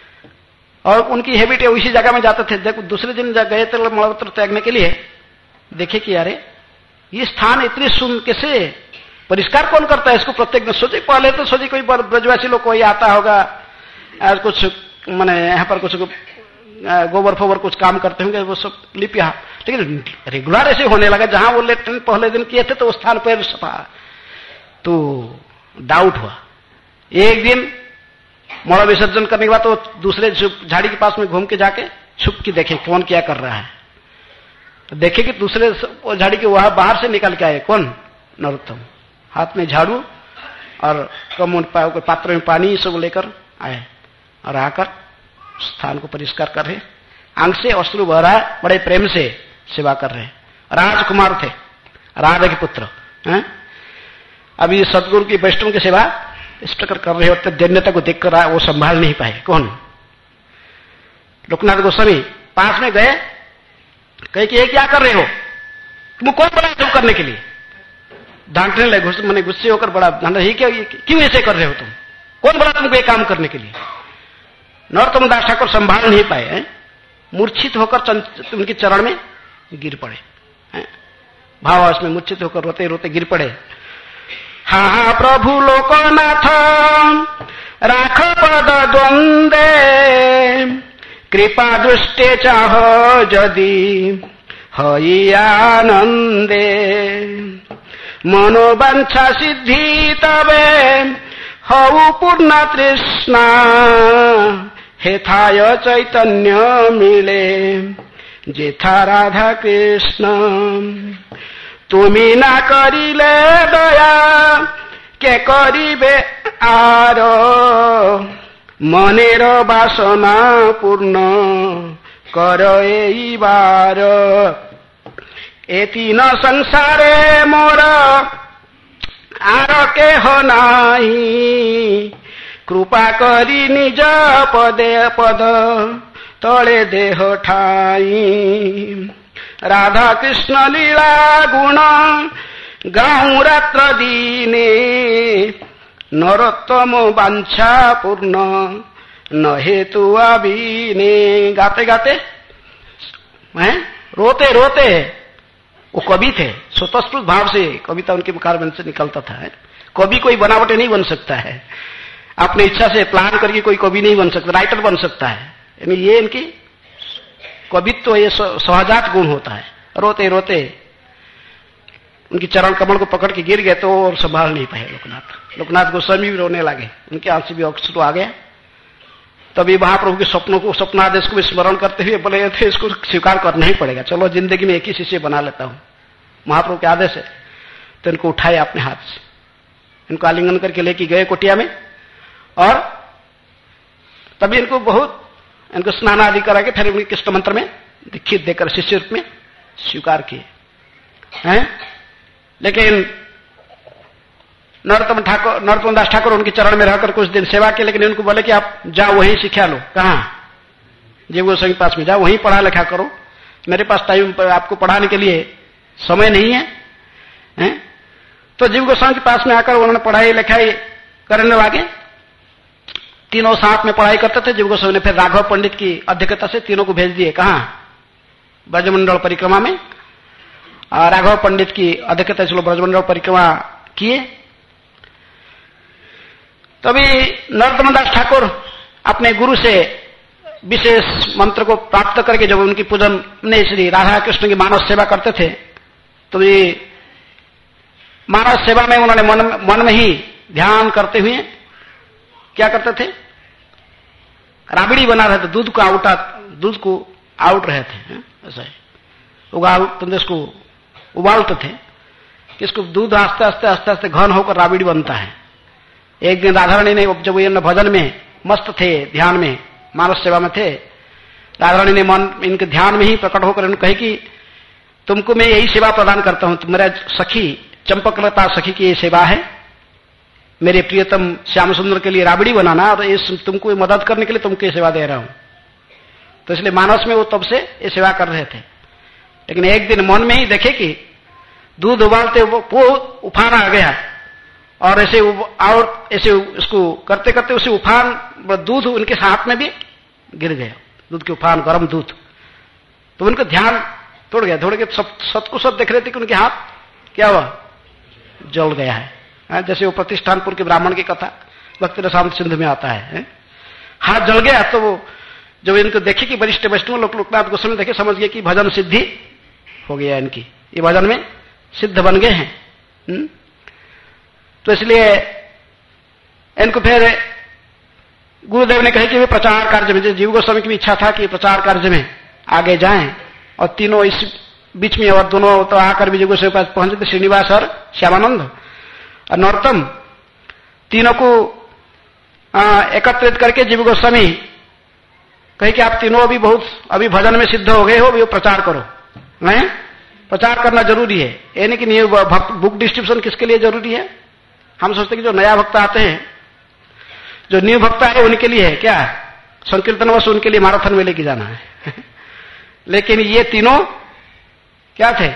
और उनकी हैबिट है, उसी जगह में जाते थे। देखो दूसरे दिन गए थे मलमूत्र त्यागने के लिए, देखे कि अरे ये स्थान इतनी सुंदर, कैसे परिष्कार कौन करता है इसको प्रत्येक दिन। सोचे पहले तो सोचे कोई ब्रजवासी लोग कोई आता होगा, कुछ मैंने यहाँ पर कुछ गोबर फोबर कुछ काम करते होंगे, वो सब लिप यहाँ, लेकिन रेगुलर ऐसे होने लगा। जहां वो लेटरिन पहले दिन किए थे तो उस स्थान पर सफा, तो डाउट हुआ। एक दिन मल विसर्जन करने के बाद तो दूसरे झाड़ी के पास में घूम के जाके छुप के देखे कौन क्या कर रहा है। तो देखे कि दूसरे झाड़ी के वहां बाहर से निकल के आए, कौन, नरोत्तम, हाथ में झाड़ू और कम पात्र में पानी सब लेकर आए और आकर स्थान को परिष्कार कर रहे, आंख से अश्रु बह रहा है, बड़े प्रेम से सेवा कर रहे। राजकुमार थे, राजा के पुत्र हैं। अभी सदगुरु की वैष्णव की सेवा इस प्रकार कर रहे होते, दैन्यता को देखकर वो संभाल नहीं पाए। कौन, लोकनाथ गोस्वामी पास में गए, कहे कि ये क्या कर रहे हो, तुम कौन बड़ा तुम करने के लिए, डांटने लगे, मैंने गुस्से होकर बड़ा डांटा, ही क्या, क्यों ऐसे कर रहे हो तुम, कौन बड़ा तुमको ये काम करने के लिए। नरोत्तम दास ठाकुर संभाल नहीं पाए, मूर्छित होकर उनके चरण में गिर पड़े, भावावेश में मूर्छित होकर रोते रोते गिर पड़े। हा प्रभु लोकनाथ राख पद द्वंदे, कृपा दृष्टे चाह यदि हई आनंदे, मनोवांछा सिद्धि तबे हऊ पूर्ण तृष्णा, हेथाय चैतन्य मिले जेथा राधा कृष्ण। तुमी ना करिले दया के करिबे आर, मनेर बासना पूर्ण कर एई बार। ए तीन संसारे मोर आर के हो नाही, कृपा करी निज पदे पद तले देह ठाई। राधा कृष्ण लीला गुण गाऊं रात्र दीने, नरोत्तम वांछा पूर्ण न हेतु अबीने। गाते गाते हैं, रोते रोते, वो कवि थे, स्वतःस्फूर्त भाव से कविता उनके मुखारबिंद से निकलता था। कवि कोई बनावटे नहीं बन सकता है, अपनी इच्छा से प्लान करके कोई कवि नहीं बन सकता, राइटर बन सकता है। यानी ये इनकी कवित्व तो ये सहजात गुण होता है। रोते रोते उनकी चरण कमल को पकड़ के गिर गए तो और संभाल नहीं पाए लोकनाथ। लोकनाथ गोस्वामी भी रोने लगे, उनके आंख से भी अश्रु आ गया। तभी महाप्रभु के स्वप्नों को, स्वप्नादेश को भी स्मरण करते हुए बोले थे इसको स्वीकार करना ही पड़ेगा, चलो जिंदगी में एक ही शिष्य बना लेता हूं, महाप्रभु के आदेश है। तो इनको उठाए अपने हाथ से, इनको आलिंगन करके लेके गए कुटिया में, और तभी इनको बहुत इनको स्नान आदि करा के फिर उनके कृष्ण मंत्र में दीक्षित देकर शिष्य रूप में स्वीकार किए हैं। लेकिन नरोत्तम ठाकुर, नरोत्तम दास ठाकुर उनके चरण में रहकर कुछ दिन सेवा की, लेकिन उनको बोले कि आप जाओ वहीं शिक्षा लो। कहां, जीव गोस्वामी के पास में जाओ, वहीं पढ़ा लिखा करो, मेरे पास टाइम आपको पढ़ाने के लिए समय नहीं है, है? तो जीव गोस्वामी के पास में आकर उन्होंने पढ़ाई लिखाई करने लगे। तीनों साथ में पढ़ाई करते थे। जीव गोस्वामी ने फिर राघव पंडित की अध्यक्षता से तीनों को भेज दिए, कहां, ब्रजमंडल परिक्रमा में। राघव पंडित की अध्यक्षता से ब्रजमंडल परिक्रमा किए। तभी नरोत्तम दास ठाकुर अपने गुरु से विशेष मंत्र को प्राप्त करके जब उनकी पूजन में श्री राधा कृष्ण की मानव सेवा करते थे, तो ये मानव सेवा में उन्होंने मन, मन में ही ध्यान करते हुए क्या करते थे, राबड़ी बना रहे थे, दूध को आउटा दूध को आउट रहे थे, ऐसा है उगाल तुम इसको उबालते थे, इसको दूध आस्ते आस्ते आस्ते आस्ते घन होकर राबड़ी बनता है। एक दिन राधा रानी ने, जब ये भजन में मस्त थे, ध्यान में, मानव सेवा में थे, राधा रानी ने मन इनके ध्यान में ही प्रकट होकर इन्होंने कहे कि तुमको मैं यही सेवा प्रदान करता हूं, तुम मेरा सखी चंपकलता सखी की ये सेवा है, मेरे प्रियतम श्याम सुंदर के लिए राबड़ी बनाना, और इस तुमको मदद करने के लिए तुमको ये सेवा दे रहा हूं। तो इसलिए मानस में वो तब से ये सेवा कर रहे थे। लेकिन एक दिन मन में ही देखे कि दूध उबालते वो उफान आ गया, और ऐसे और ऐसे उसको करते करते उसे उफान दूध उनके हाथ में भी गिर गया, दूध के उफान, गर्म दूध। तो उनका ध्यान तोड़ गया, थोड़े के सब सतको सब देख रहे थे कि उनके हाथ क्या हुआ, जल गया है। है? जैसे वो प्रतिष्ठानपुर के ब्राह्मण की कथा भक्ति रसामृत सिंधु में आता है, है? हाथ जल गया। तो वो जब इनको देखे कि वरिष्ठ वैष्णव लोक लोकनाथ गोस्वामी देखे, समझ गए कि भजन सिद्धि हो गया इनकी, ये भजन में सिद्ध बन गए हैं। हुँ? तो इसलिए इनको फिर गुरुदेव ने कहे कि वे प्रचार कार्य में, जीव गोस्वामी की भी इच्छा था कि प्रचार कार्य में आगे जाएं, और तीनों इस बीच में, और दोनों तो आकर भी जीव गोस्वामी के पास पहुंचे थे, श्रीनिवास और श्यामानंद और नरोत्तम, तीनों को एकत्रित करके जीव गोस्वामी कहे कि आप तीनों अभी बहुत अभी भजन में सिद्ध हो गए हो, भी प्रचार करो। नहीं, प्रचार करना जरूरी है। ये नहीं कि न्यू बुक डिस्ट्रीब्यूशन किसके लिए जरूरी है, हम सोचते कि जो नया भक्त आते हैं, जो न्यू भक्त है उनके लिए है क्या, संकीर्तन वश उनके लिए मैराथन में लेके जाना है। लेकिन ये तीनों क्या थे,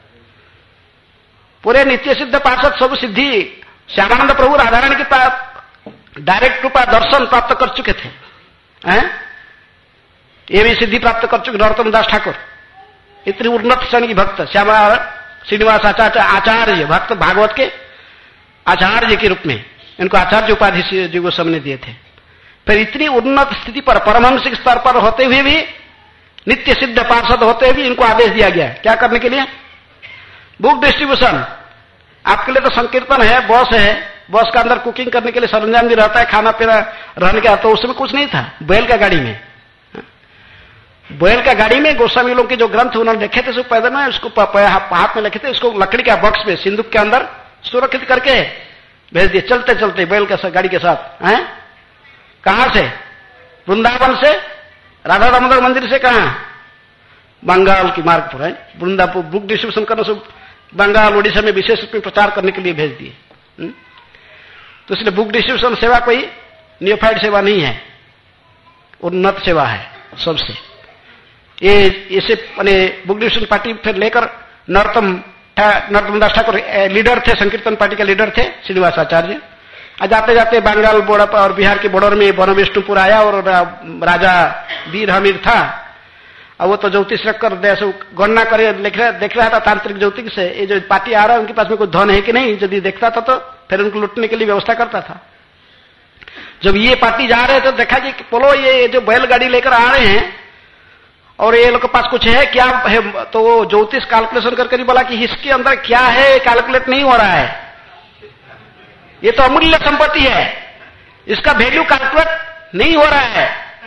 पूरे नित्य सिद्ध पार्षद सब सिद्धि, श्यामानंद प्रभु राधारानी के पास डायरेक्ट रूपा दर्शन प्राप्त कर चुके थे, हैं? ये भी सिद्धि प्राप्त कर चुके नरोत्तम दास ठाकुर, इतनी उन्नत श्रेणी की भक्त, श्यामा श्रीनिवास आचार्य आचार्य भक्त भागवत के आचार्य के रूप में इनको आचार्य उपाधि जीव गोस्वामी ने दिए थे। फिर इतनी उन्नत स्थिति पर, परमहंसिक स्तर पर होते हुए भी, नित्य सिद्ध पार्षद होते हुए भी इनको आदेश दिया गया है क्या करने के लिए, बुक डिस्ट्रीब्यूशन। आपके लिए तो संकीर्तन है, बॉस है, बॉस का अंदर कुकिंग करने के लिए सरंजाम भी रहता है, खाना पीना रहने का, तो उसमें कुछ नहीं था। बैल का गाड़ी में, बैल का गाड़ी में गोस्वामी लोग के जो ग्रंथ उन्होंने लिखे थे, उसको पैदल में उसको हाथ में लिखे थे, उसको लकड़ी का बॉक्स में सिंदूक के अंदर सुरक्षित करके भेज दिए, चलते चलते बैल के गाड़ी के साथ। हैं कहां से, वृंदावन से, राधा दामोदर मंदिर से, कहां, बंगाल की मार्ग पर है। वृंदावन बुक डिस्ट्रीब्यूशन करने से बंगाल उड़ीसा में विशेष रूप में प्रचार करने के लिए भेज दिए। तो इसलिए बुक डिस्ट्रीब्यूशन सेवा कोई नियोफाइड सेवा नहीं है, उन्नत सेवा है सबसे। ये इसे मैंने बुक डिस्ट्रीब्यूशन पार्टी फिर लेकर नरोत्तम नरोत्तम दास ठाकुर लीडर थे, संकीर्तन पार्टी के लीडर थे, श्रीनिवास आचार्य। जाते जाते बंगाल बॉर्डर पर और बिहार के बॉर्डर में वन विष्णुपुर आया, और राजा वीर हमीर था, और वो तो ज्योतिष रखकर गणना करे लिख रहा देख रहा था तांत्रिक ज्योतिष से, ये जो पार्टी आ रहा है उनके पास में कोई धन है कि नहीं, यदि देखता था तो फिर उनको लुटने के लिए व्यवस्था करता था। जब ये पार्टी जा रहे तो देखा कि बोलो ये जो बैलगाड़ी लेकर आ रहे हैं और ये लोग के पास कुछ है क्या है, तो वो ज्योतिष कैलकुलेशन करके बोला कि इसके अंदर क्या है कैलकुलेट नहीं हो रहा है, ये तो अमूल्य संपत्ति है, इसका वैल्यू कैलकुलेट नहीं हो रहा है।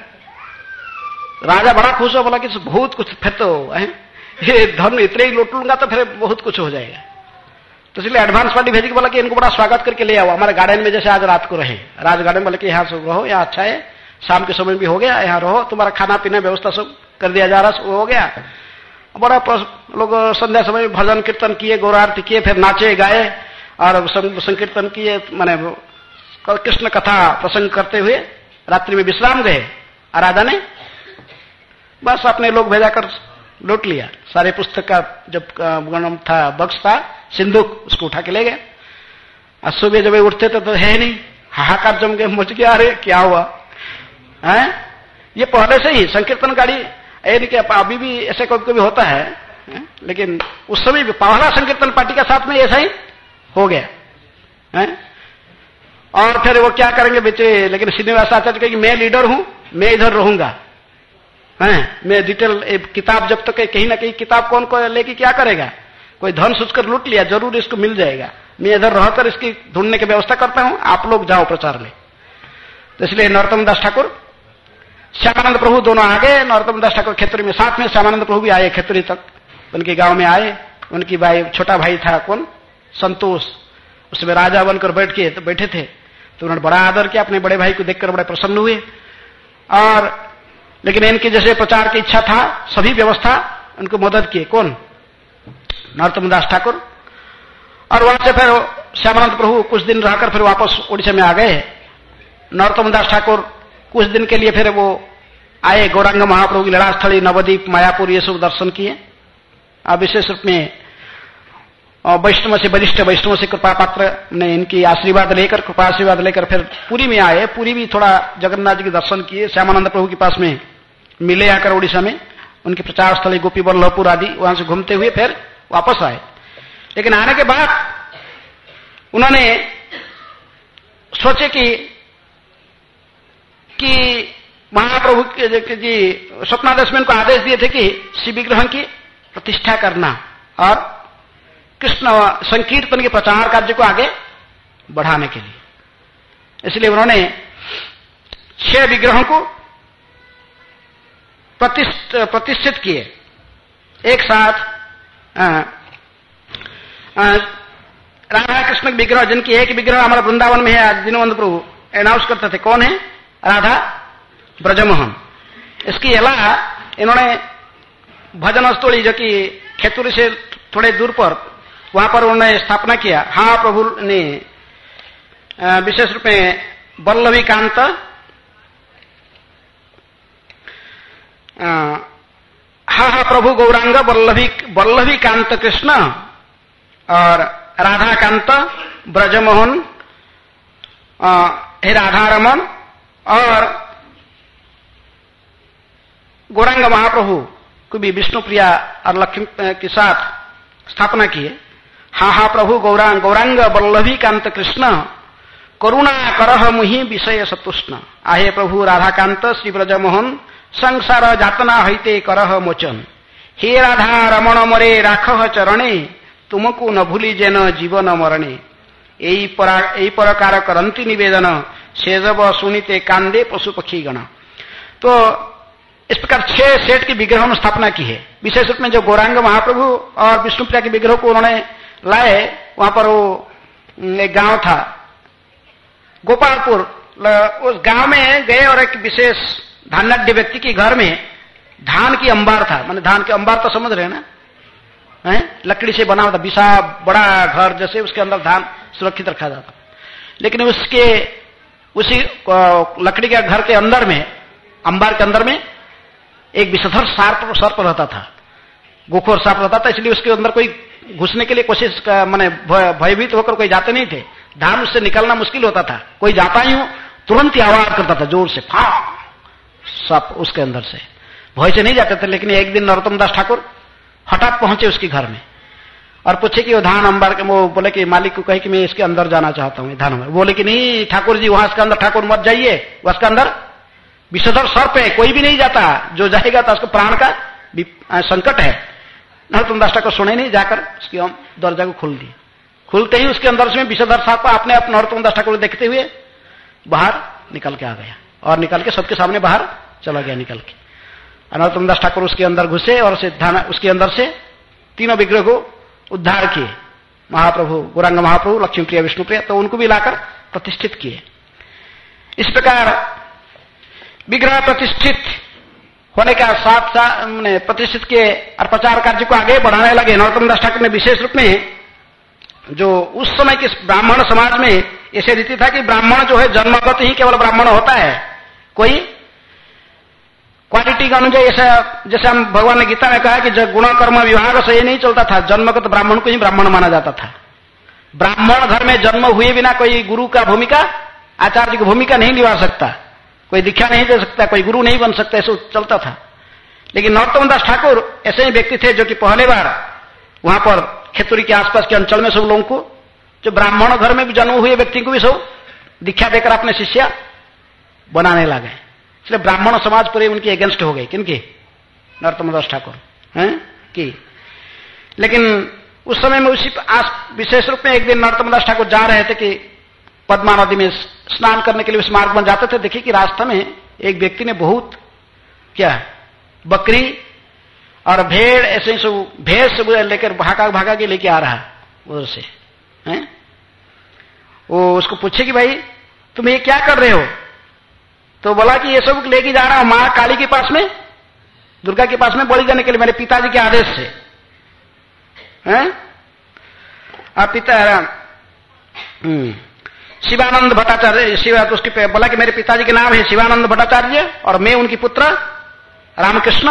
राजा बड़ा खुश हो, बोला कि बहुत कुछ, फिर तो है ये धन इतने ही लूट लूंगा तो फिर बहुत कुछ हो जाएगा। तो इसलिए एडवांस पार्टी भेजी, बोला कि इनको बड़ा स्वागत करके ले आओ हमारे गार्डन में, जैसे आज रात को रहे राज गार्डन, बोले कि यहाँ से रहो, यहाँ अच्छा है, शाम के समय भी हो गया, यहाँ रहो, तुम्हारा खाना पीना व्यवस्था सब कर दिया जा रहा, वो हो गया। बड़ा लोग संध्या समय भजन कीर्तन किए, गौरारती किए, फिर नाचे गाए और संकीर्तन किए, माने कृष्ण कथा प्रसंग करते हुए रात्रि में विश्राम गए। राजा ने बस अपने लोग भेजा कर लूट लिया, सारे पुस्तक का जब गणम था बक्स था सिंदूक, उसको उठा के ले गए। आज सुबह जब उठते थे तो है नहीं, हाहाकार जम गए, मुझ गया, अरे क्या हुआ है। ये पहले से ही संकीर्तन गाड़ी, कि अभी भी ऐसे कभी कभी होता है, है? लेकिन उस समय भी पहला संकीर्तन पार्टी के साथ में ऐसा ही हो गया है। और फिर वो क्या करेंगे बेचे, लेकिन श्रीनिवास आचार्य कहेंगे मैं लीडर हूं, मैं इधर रहूंगा, है मैं डिटेल किताब जब तक कहीं ना कहीं किताब कौन को लेके क्या करेगा, कोई धन सोचकर लूट लिया, जरूर इसको मिल जाएगा, मैं इधर रहकर इसकी ढूंढने की व्यवस्था करता हूं, आप लोग जाओ प्रचार में। तो इसलिए नरोत्तम दास ठाकुर, श्यामानंद प्रभु दोनों आ गए। नरोत्तम दास ठाकुर खेतुरी में साथ में, श्यामानंद प्रभु भी आए खेतुरी तक, उनके गांव में आए। उनकी भाई, छोटा भाई था कौन, संतोष, उसमें राजा बनकर बैठ के तो बैठे थे। तो उन्होंने बड़ा आदर किया, अपने बड़े भाई को देखकर बड़े प्रसन्न हुए। और लेकिन इनकी जैसे प्रचार की इच्छा था, सभी व्यवस्था उनको मदद किए। कौन, नरोत्तम दास ठाकुर। और वहां से फिर श्यामानंद प्रभु कुछ दिन रहकर फिर वापस उड़ीसा में आ गए। नरोत्तम दास ठाकुर कुछ दिन के लिए फिर वो आए, गौरांग महाप्रभु की लीला स्थली, नवद्वीप, मायापुर, ये सब दर्शन किए। अब विशेष रूप में वैष्णव से, वरिष्ठ वैष्णव से कृपा पात्र ने इनकी आशीर्वाद लेकर, कृपा आशीर्वाद लेकर फिर पुरी में आए। पुरी भी थोड़ा जगन्नाथ जी के दर्शन किए, श्यामानंद प्रभु के पास में मिले आकर उड़ीसा में। उनकी प्रचार स्थली गोपी बल्लभपुर आदि, वहां से घूमते हुए फिर वापस आए। लेकिन आने के बाद उन्होंने सोचे कि कि महाप्रभु जी स्वप्नादेश में उनको आदेश दिए थे कि शिव विग्रह की प्रतिष्ठा करना और कृष्ण संकीर्तन के प्रचार कार्य को आगे बढ़ाने के लिए। इसलिए उन्होंने छह विग्रहों को प्रतिष्ठित किए एक साथ। राधा कृष्ण विग्रह, जिनकी एक विग्रह हमारे वृंदावन में है, दीनबंधु प्रभु अनाउंस करते थे। कौन है? राधा ब्रजमोहन। इसकी अलावा इन्होंने भजन स्थली, जो कि खेतुरी से थोड़े दूर पर, वहां पर उन्होंने स्थापना किया। हाँ प्रभु ने विशेष रूप में वल्लभी कांत, हा हा प्रभु गौरांग वल्लभी वल्लभी कांत कृष्ण और राधा कांत ब्रजमोहन, हे राधा रमन और गौरांग महाप्रभु को भी विष्णु प्रिया और लक्ष्मी के साथ स्थापना की है। हा हा प्रभु गौरांग गौरांग वल्लभी कांत कृष्ण करुणा करह मुहि विषय सतुष्ण, आहे प्रभु राधाकांत श्री ब्रजमोहन संसार जातना हईते करह मोचन, हे राधा रमण मरे राखह चरणे तुमको न भूली जेन जीवन मरणे, यही परा यही प्रकार करंती निवेदन सेजब सुनिते कांदे पशु पक्षी गण। तो इस प्रकार छह सेठ की विग्रहों में स्थापना की है। विशेष रूप में जो गौरांग महाप्रभु और विष्णुप्रिया के विग्रह को उन्होंने लाए, वहां पर वो एक गांव था गोपालपुर, उस गांव में गए और एक विशेष धान्याढ़ व्यक्ति के घर में धान की अंबार था। माने धान के अंबार तो समझ रहे ना, है? लकड़ी से बना हुआ था, विशाल बड़ा घर जैसे, उसके अंदर धान सुरक्षित रखा जाता। लेकिन उसके उसी लकड़ी के घर के अंदर में, अंबार के अंदर में एक विषधर सर्प सर्प रहता था, गोखोर सर्प रहता था। इसलिए उसके अंदर कोई घुसने के लिए कोशिश, माने भयभीत होकर कोई जाते नहीं थे। धान उससे निकलना मुश्किल होता था। कोई जाता ही हो तुरंत ही आवाज करता था जोर से, फा सप उसके अंदर से, भय से नहीं जाते थे। लेकिन एक दिन नरोत्तम दास ठाकुर हठात पहुंचे उसके घर में और पूछे कि वो धान अंबार के, वो बोले कि मालिक को कहे कि मैं इसके अंदर जाना चाहता हूं धान में। बोले कि नहीं ठाकुर जी, वहां इसके अंदर ठाकुर मत जाइए, वह इसके अंदर विषधर सर्प है, कोई भी नहीं जाता, जो जाएगा तो उसको प्राण का संकट है। नरोत्तम दास ठाकुर सुने नहीं, जाकर उसकी दरवाजा को खोल दिया। खुलते ही उसके अंदर से विषधर सर्प अपने आप नरोत्तम दास ठाकुर देखते हुए बाहर निकल के आ गया और निकल के सबके सामने बाहर चला गया निकल के। नरोत्तम दास ठाकुर उसके अंदर घुसे और उसके अंदर से तीनों विग्रह को उद्धार किए, महाप्रभु गौरांग महाप्रभु, लक्ष्मी प्रिया, विष्णु प्रिया, तो उनको भी लाकर प्रतिष्ठित किए। इस प्रकार विग्रह प्रतिष्ठित होने का साथ साथ प्रतिष्ठित किए और प्रचार कार्य को आगे बढ़ाने लगे। नरोत्तम दास ठाकुर ने विशेष रूप में, जो उस समय के ब्राह्मण समाज में ऐसे रीति था कि ब्राह्मण जो है जन्मगत ही केवल ब्राह्मण होता है, कोई क्वालिटी का अनुसार, ऐसा जैसे हम भगवान ने गीता में कहा कि जब गुण कर्म विभाग से ये नहीं चलता था, जन्मगत ब्राह्मण को ही ब्राह्मण माना जाता था। ब्राह्मण घर में जन्म हुए बिना कोई गुरु का भूमिका, आचार्य की भूमिका नहीं निभा सकता, कोई दीक्षा नहीं दे सकता, कोई गुरु नहीं बन सकता, ऐसा चलता था। लेकिन नरोत्तम दास ठाकुर ऐसे ही व्यक्ति थे जो कि पहले बार वहां पर खेतुरी के आसपास के अंचल में सब लोगों को, जो ब्राह्मण घर में भी जन्म हुए व्यक्ति को भी सब दीक्षा देकर अपने शिष्य बनाने लगे। इसलिए ब्राह्मण समाज पूरे उनके अगेंस्ट हो गए। किनके? नरोत्तम दास ठाकुर हैं कि। लेकिन उस समय में उसी आस विशेष रूप में एक दिन नरोत्तम दास ठाकुर जा रहे थे कि पद्मा नदी में स्नान करने के लिए उस मार्ग में जाते थे। देखिए कि रास्ते में एक व्यक्ति ने बहुत क्या बकरी और भेड़ ऐसे सब भेड़ सब लेकर भागा भागा के लेके आ रहा है उधर से हैं। वो उसको पूछे कि भाई तुम ये क्या कर रहे हो? तो बोला कि ये सब लेके जा रहा हूं मां काली के पास में, दुर्गा के पास में बलि देने के लिए मेरे पिताजी के आदेश से हैं। आप पिता हम्म शिवानंद भट्टाचार्य, शिवा तो उसके बोला कि मेरे पिताजी के नाम है शिवानंद भट्टाचार्य और मैं उनकी पुत्र रामकृष्ण,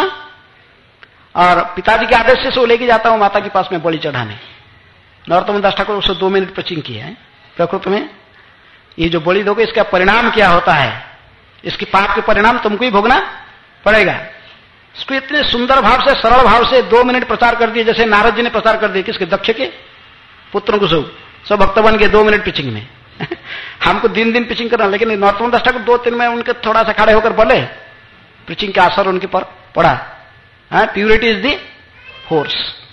और पिताजी के आदेश से वो लेके जाता हूं माता के पास में बलि चढ़ाने। नरोत्तम दास ठाकुर उससे दो मिनट प्रचिंग किया है। प्रकृति में ये जो बलि दोगे इसका परिणाम क्या होता है, इसकी पाप के परिणाम तुमको ही भोगना पड़ेगा। इसको इतने सुंदर भाव से सरल भाव से दो मिनट प्रचार कर दिए, जैसे नारद जी ने प्रचार कर दिए किसके, दक्ष के पुत्रों को सब सब भक्त बन गए दो मिनट पिचिंग में। हमको दिन दिन पिचिंग करना, लेकिन नरोत्तम दास ठाकुर दो तीन में उनके थोड़ा सा खड़े होकर बोले, पिचिंग का असर उनके पर पड़ा। Purity is the force.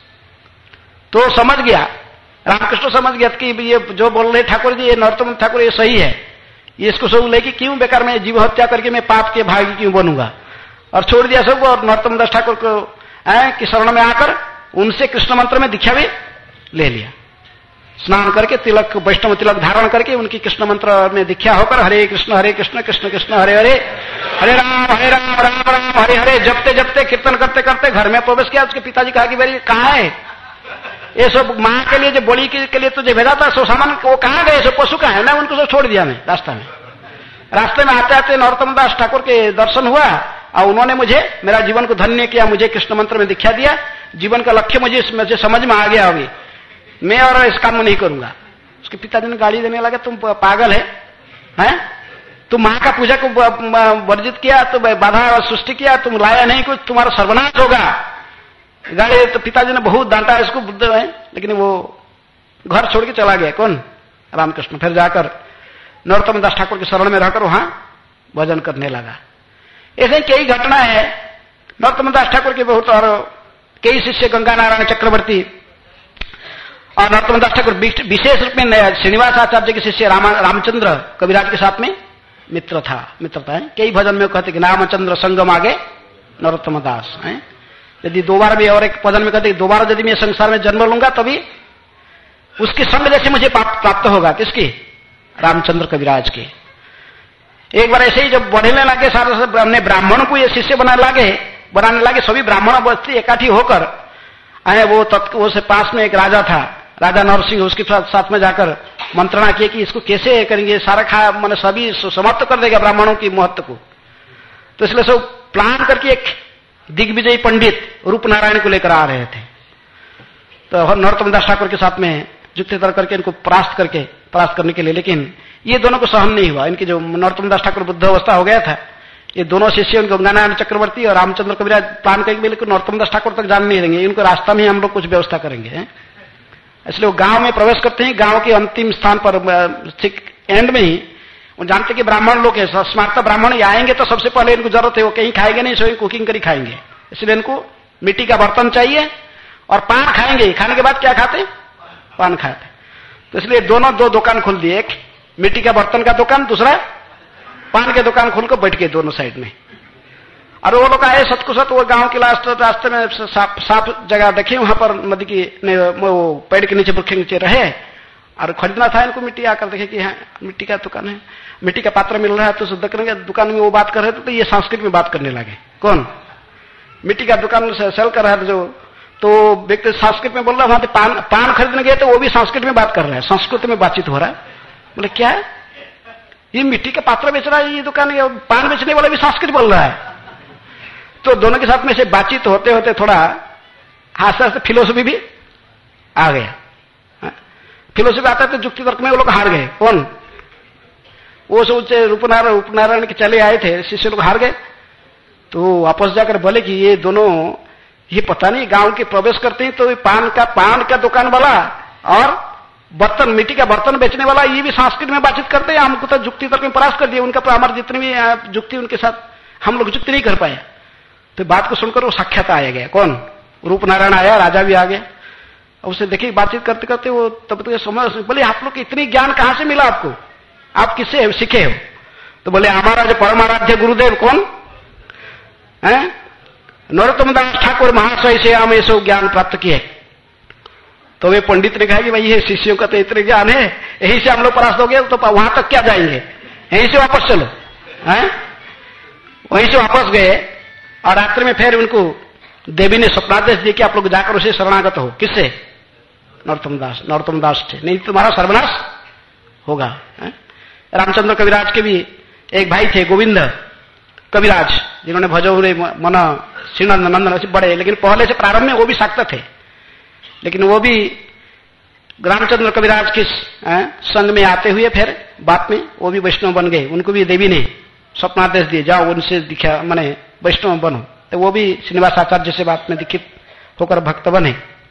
तो समझ गया रामकृष्ण, समझ गया कि ये जो बोल रहे ठाकुर जी, ये नरोत्तम ठाकुर ये सही है, ये इसको सब लेके क्यों बेकार में जीव हत्या करके मैं पाप के भागी क्यों बनूंगा, और छोड़ दिया सबको। और नरोत्तम दास ठाकुर को कि शरण में आकर उनसे कृष्ण मंत्र में दीक्षा भी ले लिया। स्नान करके तिलक वैष्णव तिलक धारण करके उनकी कृष्ण मंत्र में दीक्षा होकर हरे कृष्ण हरे कृष्ण कृष्ण कृष्ण हरे हरे हरे राम हरे राम राम राम हरे हरे जपते जपते कीर्तन करते करते घर में प्रवेश किया। उसके पिताजी कहा कि मेरी कहाँ है ये सब माँ के लिए जो बलि के लिए तुझे भेजा था सो सामान, वो कहाँ गए, सो पशु कहाँ है ना, उनको सब छोड़ दिया मैं रास्ता में। रास्ते में आते आते नरोत्तम दास ठाकुर के दर्शन हुआ और उन्होंने मुझे मेरा जीवन को धन्य किया, मुझे कृष्ण मंत्र में दीक्षा दिया। जीवन का लक्ष्य मुझे मुझे समझ में आ गया होगी, मैं और इस काम में नहीं करूंगा। उसके पिताजी ने गाली देने लगा, तुम पागल है, हैं? तुम मां का पूजा को वर्जित किया, तो बाधा और सृष्टि किया, तुम लाया नहीं कुछ, तुम्हारा सर्वनाश होगा। गाली तो पिताजी ने बहुत डांटा इसको, बुद्ध है, लेकिन वो घर छोड़ के चला गया। कौन? रामकृष्ण। फिर जाकर नरोत्तम दास ठाकुर की शरण में रहकर वहां भजन करने लगा। ऐसे कई घटना है नरोत्तम दास ठाकुर के बहुत, और कई शिष्य गंगा नारायण चक्रवर्ती और नरोत्तम दास ठाकुर विशेष रूप में श्रीनिवास आचार्य के शिष्य राम, रामचंद्र कविराज के साथ में मित्र था मित्रता है। कई भजन में कहते कि रामचंद्र संगम आगे नरोत्तम दास है। यदि दो बार भी, और एक भजन में कहते दो बार यदि मैं संसार में जन्म लूंगा तभी उसके संग जैसे मुझे प्राप्त होगा। किसकी? रामचंद्र कविराज के। एक बार ऐसे ही जब बढ़ने लगे सारे हमने ब्राह्मणों को ये शिष्य बनाने लगे बनाने लगे सभी ब्राह्मण बस्ती इकट्ठी होकर आए। वो तत्व वो से पास में एक राजा था, राजा नरसिंह, उसके साथ में जाकर मंत्रणा किए कि इसको कैसे करेंगे, सारा खा मैंने सभी समाप्त कर देगा ब्राह्मणों की महत्व को। तो इसलिए सब प्लान करके एक दिग्विजयी पंडित रूप नारायण को लेकर आ रहे थे। तो नरोत्तम दास ठाकुर के साथ में युक्ति तर्क करके इनको परास्त करके परास्त करने के लिए, लेकिन ये दोनों को सहन नहीं हुआ। इनकी जो नरोत्तम दास ठाकुर बुद्ध अवस्था हो गया था, ये दोनों शिष्य उनको गंगानारायण चक्रवर्ती और रामचंद्र कविराज प्लान करके बिल्कुल नरोत्तम दास ठाकुर तक जान नहीं देंगे, इनको रास्ता में हम लोग कुछ व्यवस्था करेंगे। इसलिए वो गांव में प्रवेश करते हैं, गांव के अंतिम स्थान पर ठीक एंड में ही वो जानते कि ब्राह्मण लोग है, स्मार्त ब्राह्मण आएंगे तो सबसे पहले इनको जरूरत है वो कहीं खाएंगे नहीं, स्वयं कुकिंग करी खाएंगे। इसलिए इनको मिट्टी का बर्तन चाहिए और पान खाएंगे। खाने के बाद क्या खाते? पान खाते। तो इसलिए दोनों दो दुकान खोल दिए, एक मिट्टी का बर्तन का दुकान, दूसरा पान के दुकान खोलकर बैठ गए दोनों साइड में। और वो लोग आए सतकुसत, वो गांव के लास्ट रास्ते में साफ साफ जगह देखे, वहां पर नदी की वो पेड़ के नीचे वृक्ष के नीचे रहे और खरीदना था इनको मिट्टी। आकर देखे कि हाँ मिट्टी का दुकान है, मिट्टी का पात्र मिल रहा है, तो करेंगे दुकान में वो बात कर रहे थे, तो ये संस्कृत में बात करने लगे। कौन? मिट्टी का दुकान से सेल कर रहा था जो, तो व्यक्ति संस्कृत में बोल रहा है, वहां पान पान खरीदने गए तो वो भी संस्कृत में बात कर रहे हैं, संस्कृत में बातचीत हो रहा है। बोले क्या है ये मिट्टी का पात्र बेच रहा है ये दुकान, पान बेचने वाला भी संस्कृत बोल रहा है। तो दोनों के साथ में से बातचीत होते होते थोड़ा आस्ते आस्ते फिलोसफी भी आ गया। फिलोसफी आता है तो युक्ति तर्क में वो लोग हार गए। कौन? वो सोचे रूपनारायण उपनारायण के चले आए थे शिष्य लोग हार गए। तो वापस जाकर बोले कि ये दोनों ये पता नहीं गांव के प्रवेश करते हैं तो पान का पान का दुकान वाला और बर्तन मिट्टी का बर्तन बेचने वाला ये भी संस्कृत में बातचीत करते हैं। हमको तो युक्ति तर्क में परास्त कर दिया, उनका हमारे जितने भी युक्ति उनके साथ हम लोग युक्ति नहीं कर पाए। तो बात को सुनकर वो साक्षात आया गया। कौन? रूप नारायण आया, राजा भी आ गया। उससे देखिए बातचीत करते करते वो तब तक समझ, बोले आप लोग इतनी ज्ञान कहां से मिला आपको, आप किससे सीखे हो? तो बोले हमारा जो परमाराध्य गुरुदेव कौन है, नरोत्तम दास ठाकुर महाशय से हमें सब ज्ञान प्राप्त किए। तो वे पंडित ने कहा कि भाई ये शिष्यों का तो इतने ज्ञान है, यही से हम लोग परास्त हो गए, तो वहां तक क्या जाएंगे, यहीं से वापस चलो। हैं वहीं से वापस गए और रात्रि में फिर उनको देवी ने स्वप्नादेश दिया कि आप लोग जाकर उसे शरणागत हो। किससे? नरोत्तम दास, नरोत्तम दास थे, नहीं तुम्हारा सर्वनाश होगा। है? रामचंद्र कविराज के भी एक भाई थे गोविंद कविराज, जिन्होंने भजो रे मन श्रीनंद नंदन बड़े, लेकिन पहले से प्रारंभ में वो भी शाक्त थे, लेकिन वो भी रामचंद्र कविराज के संग में आते हुए फिर बाद में वो भी वैष्णव बन गए। उनको भी देवी ने स्वप्नादेश दिए, जाओ उनसे दिखा माने वैष्णव बनो, तो वो भी श्रीनिवास आचार्य से बात में दीक्षित होकर भक्त बने।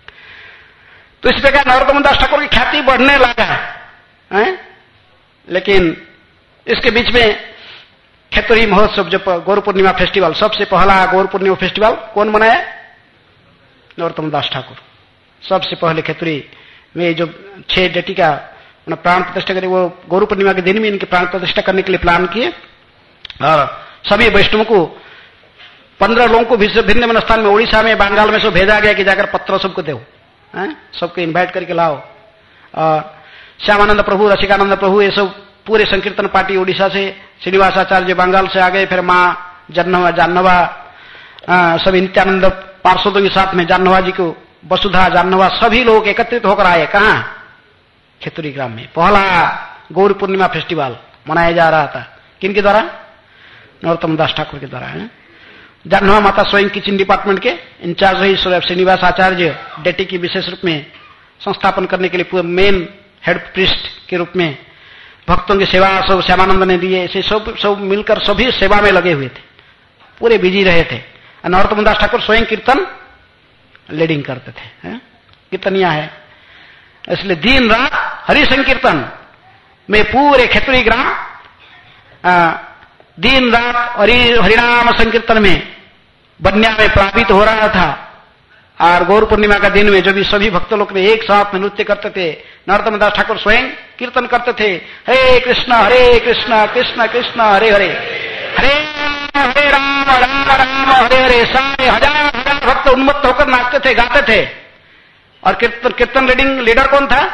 तो इस प्रकार नरोत्तम दास ठाकुर की ख्याति बढ़ने लगा है। लेकिन इसके बीच में खेतुरी महोत्सव, जो गौर पूर्णिमा फेस्टिवल, सबसे पहला गौर पूर्णिमा फेस्टिवल कौन मनाया? नरोत्तम दास ठाकुर। सबसे पहले खेतुरी में जो छह डेटी का प्राण प्रतिष्ठा करे, वो गौर पूर्णिमा के दिन में इनके प्राण प्रतिष्ठा करने के लिए प्लान किए और सभी वैष्णवों को, पंद्रह लोगों को भिन्न भिन्न स्थान में, उड़ीसा में, बंगाल में सब भेजा गया कि जाकर पत्र सबको दो, सबको इन्वाइट करके लाओ। और श्यामानंद प्रभु, रसिकानंद प्रभु, ये सब पूरे संकीर्तन पार्टी उड़ीसा से, श्रीनिवास आचार्य बंगाल से आ गए, फिर माँ जन्नवा जानवा सभी नित्यानंद पार्षदों के साथ में जानवा जी को, वसुधा जानवा, सभी लोग एकत्रित होकर आए। कहाँ? खेतुरी ग्राम में पहला गौर पूर्णिमा फेस्टिवल मनाया जा रहा था। किनके द्वारा? नरोत्तम दास ठाकुर के द्वारा है। जानवा माता स्वयं किचन डिपार्टमेंट के इंचार्ज रही श्रीनिवास आचार्य डेटी की विशेष रूप में संस्थापन करने के लिए पूरे मेन हेड प्रिस्ट के रूप में भक्तों की सेवा सब श्यामानंद ने दिए। ऐसे सब सब मिलकर सभी सेवा में लगे हुए थे, पूरे बिजी रहे थे। नरोत्तम दास ठाकुर स्वयं कीर्तन लीडिंग करते थे, कीर्तनिया है, इसलिए दिन रात हरि संकीर्तन में पूरे खेतुरी ग्राम दिन रात हरि हरिनाम संकीर्तन में बन्या में प्लावित हो रहा था। और गौर पूर्णिमा का दिन में जो भी सभी भक्त लोग एक साथ में नृत्य करते थे, नरोत्तम दास ठाकुर स्वयं कीर्तन करते थे, हरे कृष्ण हरे कृष्ण कृष्ण कृष्ण हरे हरे, हरे हरे राम राम राम हरे हरे। सारे हजार हजार भक्त उन्मत्त होकर नाचते थे, गाते थे। और कीर्तन कीर्तन लीडिंग लीडर कौन था?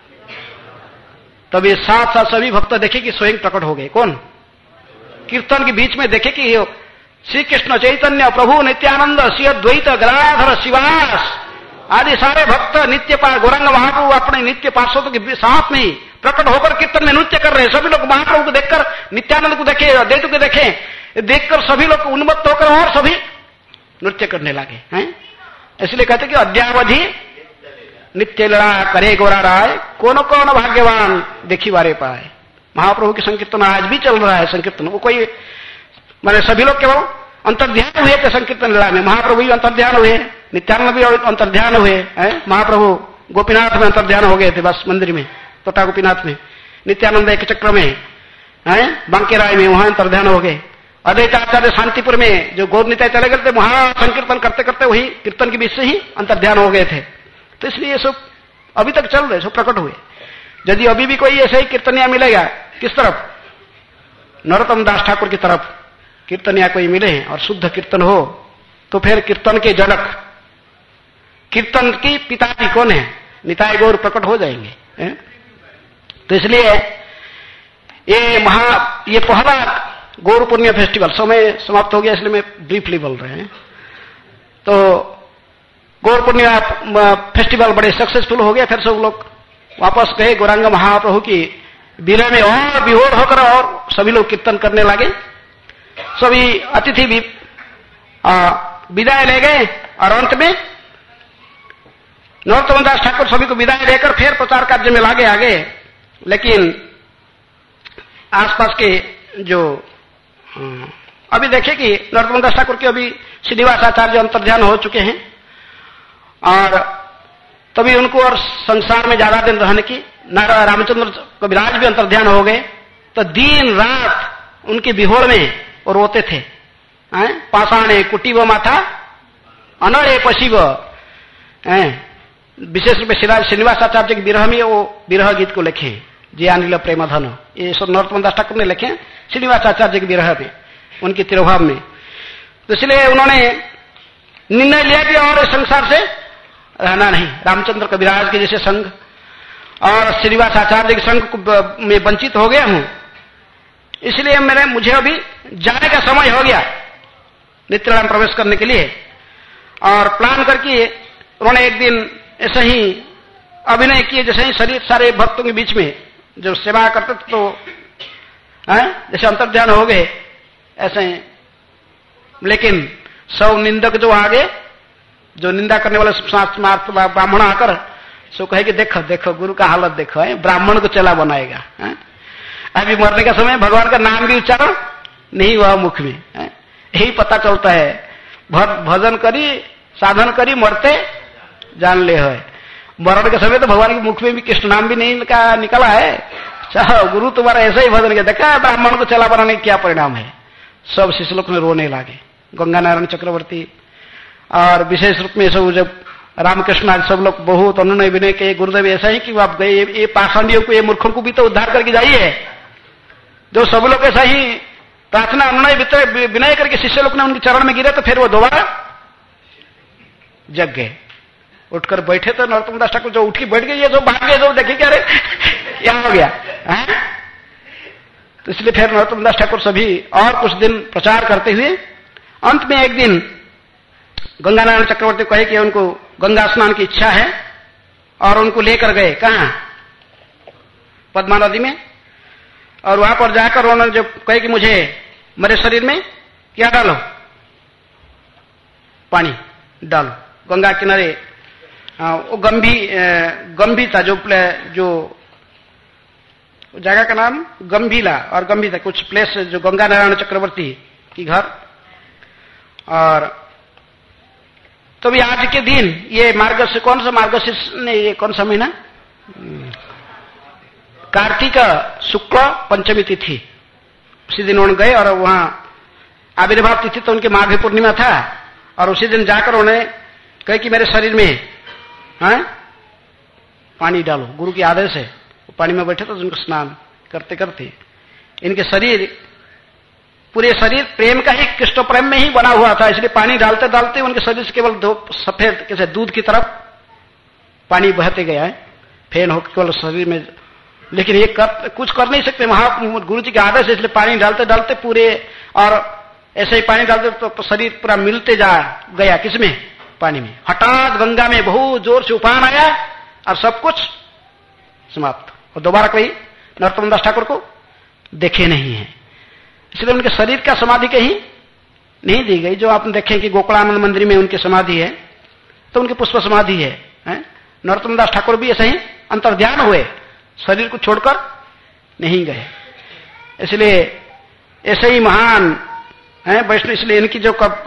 तब ये साथ साथ सभी भक्त देखे कि स्वयं प्रकट हो गए। कौन? कीर्तन के बीच में देखे कि श्री कृष्ण चैतन्य प्रभु नित्यानंद श्री अद्वैत गदाधर शिवास आदि सारे भक्त नित्य गौरांग महाप्रभु अपने नित्य पार्षदों के साथ में प्रकट होकर कीर्तन में नृत्य कर रहे हैं। सभी लोग महाप्रभु को देखकर, नित्यानंद को देखे, अद्वैत को देखे, देखकर सभी लोग उन्मत्त होकर और सभी नृत्य करने लगे हैं। इसलिए कहते कि अद्यावधि नित्य लड़ा करे गोरा राय, कौन कौन भाग्यवान देखी बारे पाए। महाप्रभु की संकीर्तन आज भी चल रहा है। संकीर्तन वो कोई मैंने सभी लोग केवल अंतर्ध्यान हुए थे संकीर्तन लीला में। महाप्रभु भी अंतर्ध्यान हुए, नित्यानंद भी अंतर्ध्यान हुए हैं। महाप्रभु गोपीनाथ में अंतर्ध्यान हो गए थे, बस मंदिर में, तोटा गोपीनाथ में। नित्यानंद एक चक्र में है, बांके राय में, वहां अंतर्ध्यान हो गए। अद्वैताचार्य शांतिपुर में जो गौर निताय चले गए थे, वहां संकीर्तन करते करते वही कीर्तन के बीच से ही अंतर्ध्यान हो गए थे। तो इसलिए ये सब अभी तक चल रहे, सब प्रकट हुए। यदि अभी भी कोई ऐसे ही कीर्तनिया मिलेगा, किस तरफ? नरोत्तम दास ठाकुर की तरफ कीर्तनिया कोई मिले और शुद्ध कीर्तन हो, तो फिर कीर्तन के जनक, कीर्तन की पिताजी कौन है? निताय गौर प्रकट हो जाएंगे। है? तो इसलिए ये महा ये पहला गौर पूर्णिमा फेस्टिवल, समय समाप्त हो गया इसलिए मैं ब्रीफली बोल रहे हैं। तो गौर पूर्णिमा फेस्टिवल बड़े सक्सेसफुल हो गया। फिर सब लोग वापस गए गौरांग महाप्रभु की विलय में और विभोर होकर और सभी लोग कीर्तन करने लगे। सभी अतिथि भी विदाय ले गए और अंत में नरोत्तम दास ठाकुर सभी को विदाई देकर फिर प्रचार कार्य में लागे आगे। लेकिन आसपास के जो अभी देखे कि नरोत्तम दास ठाकुर के अभी श्रीनिवास आचार्य अंतर्ध्यान हो चुके हैं और तभी उनको और संसार में ज्यादा दिन रहने की, रामचंद्र कविराज भी अंतर्ध्यान हो गए। तो दिन रात उनके विहोर में और रोते थे। पाषाणे कुटीव माथा अनड़े पशिव, विशेष रूप से श्रीनिवास आचार्य के विरह में वो विरह गीत को लिखे जे अनिल प्रेम धन, ये सब नरोत्तम दास ठाकुर ने लिखे श्रीनिवास आचार्य के विरह में, उनके तिरुभाव में। तो इसलिए उन्होंने निर्णय लिया कि और इस संसार से रहना नहीं, रामचंद्र कविराज के जैसे संघ और श्रीनिवास आचार्य के संघ में वंचित हो गया हूं, इसलिए मेरे मुझे अभी जाने का समय हो गया नित्यानंद प्रवेश करने के लिए। और प्लान करके उन्होंने एक दिन ऐसे ही अभिनय किए, जैसे ही शरीर सारे भक्तों के बीच में जो सेवा करते थे तो है जैसे अंतर्ध्यान हो गए ऐसे ही। लेकिन सब निंदक जो आगे, जो निंदा करने वाले ब्राह्मण आकर सो कहे कि देखो देखो गुरु का हालत देखो, है ब्राह्मण को चला बनाएगा। है? अभी मरने का समय भगवान का नाम भी उच्चारण नहीं हुआ मुख में, यही पता चलता है। भजन करी साधन करी मरते जान ले है, मरण के समय तो भगवान के मुख में भी कृष्ण नाम भी नहीं निकला है। चाहो गुरु तुम्हारा ऐसा ही भजन किया, देखा ब्राह्मण को चला बनाने क्या परिणाम है। सब शिष्य लोग में रोने लगे, गंगा नारायण चक्रवर्ती और विशेष रूप में सब जब रामकृष्ण आज सब लोग बहुत अनुनय विनय के गुरुदेव ऐसा ही कि आप गए ये पाषाणियों को, ये मूर्खों को भी तो उद्धार करके जाइए। जो सब लोग ऐसा ही प्रार्थना अनुनय विनय करके शिष्य लोग ने उनके चरण में गिरे तो फिर वो दोबारा जग गए। उठकर बैठे तो नरोत्तम दास ठाकुर जो उठ के बैठ गए, ये जो भाग गए, जो देखे क्या रे क्या हो गया है? तो इसलिए फिर नरोत्तम दास ठाकुर सभी और कुछ दिन प्रचार करते हुए अंत में एक दिन गंगा नारायण चक्रवर्ती कहे कि उनको गंगा स्नान की इच्छा है और उनको लेकर गए कहां, पद्मा नदी में। और वहां पर जाकर उन्होंने जो कहे कि मुझे मेरे शरीर में क्या डालो, पानी डालो। गंगा किनारे वो गंभी गंभी था, जो जो जगह का नाम गंभीला और गंभी था, कुछ प्लेस जो गंगा नारायण चक्रवर्ती की घर। और तो भी आज के दिन ये मार्गशीर्ष, कौन सा मार्गशीर्ष ने, ये कौन सा महीना, कार्तिक शुक्ल पंचमी तिथि, उसी दिन उन्होंने गए और वहां आविर्भाव तिथि तो उनके माघ पूर्णिमा था। और उसी दिन जाकर उन्हें कहे कि मेरे शरीर में है पानी डालो, गुरु के आदेश है। पानी में बैठे तो उनको स्नान करते करते इनके शरीर, पूरे शरीर प्रेम का ही, कृष्ण प्रेम में ही बना हुआ था। इसलिए पानी डालते डालते उनके शरीर से केवल दो सफेद कैसे दूध की तरफ पानी बहते गया है, फेन होकर केवल शरीर में। लेकिन ये कर, कुछ कर नहीं सकते, वहां गुरु जी के आदेश है। इसलिए पानी डालते डालते पूरे, और ऐसे ही पानी डालते तो शरीर पूरा मिलते जा गया, किसमें, पानी में। हठात गंगा में बहुत जोर से उफान आया और सब कुछ समाप्त। और दोबारा कोई नरोत्तम दास ठाकुर को देखे नहीं है। इसलिए उनके शरीर का समाधि कहीं नहीं दी गई। जो आपने देखें कि गोकुलानंद मंदिर में उनकी समाधि है तो उनकी पुष्प समाधि है, है? नरोत्तम दास ठाकुर भी ऐसे ही अंतर्ध्यान हुए, शरीर को छोड़कर नहीं गए। इसलिए ऐसे ही महान है वैष्णव। इसलिए इनकी जो कब,